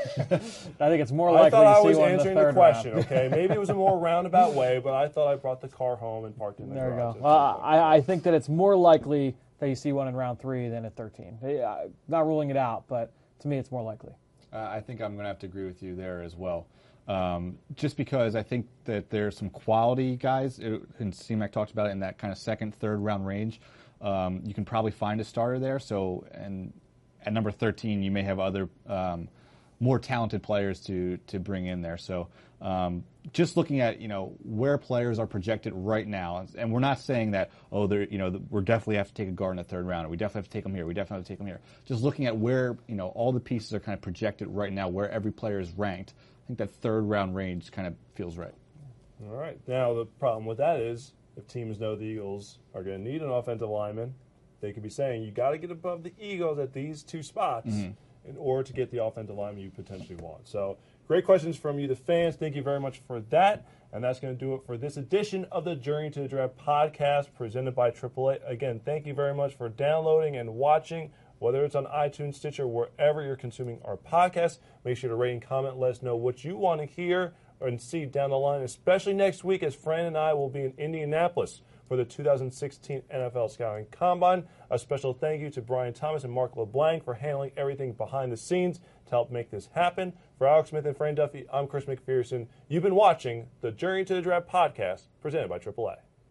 I think it's more I likely thought I you was see one in the answering the, third question, round. okay? Maybe it was a more roundabout way, but I thought I brought the car home and parked it in the There you garage. go. Well, I, I think that it's more likely that you see one in round three than at thirteen. Yeah, not ruling it out, but to me, it's more likely. Uh, I think I'm going to have to agree with you there as well. Um, just because I think that there's some quality guys, it, and C-Mac talked about it in that kind of second, third round range. Um, you can probably find a starter there. So, and at number thirteen, you may have other um, more talented players to to bring in there. So, um, just looking at you know where players are projected right now, and we're not saying that oh, they're you know we're definitely have to take a guard in the third round, or we definitely have to take them here, we definitely have to take them here. Just looking at where you know all the pieces are kind of projected right now, where every player is ranked. I think that third round range kind of feels right. All right. Now, the problem with that is if teams know the Eagles are going to need an offensive lineman, they could be saying, you got to get above the Eagles at these two spots Mm-hmm. in order to get the offensive lineman you potentially want. So, great questions from you, the fans. Thank you very much for that. And that's going to do it for this edition of the Journey to the Draft podcast presented by triple A. Again, thank you very much for downloading and watching. Whether it's on iTunes, Stitcher, wherever you're consuming our podcast, make sure to rate and comment. Let us know what you want to hear and see down the line, especially next week as Fran and I will be in Indianapolis for the two thousand sixteen N F L Scouting Combine. A special thank you to Brian Thomas and Mark LeBlanc for handling everything behind the scenes to help make this happen. For Alex Smith and Fran Duffy, I'm Chris McPherson. You've been watching the Journey to the Draft podcast presented by triple A.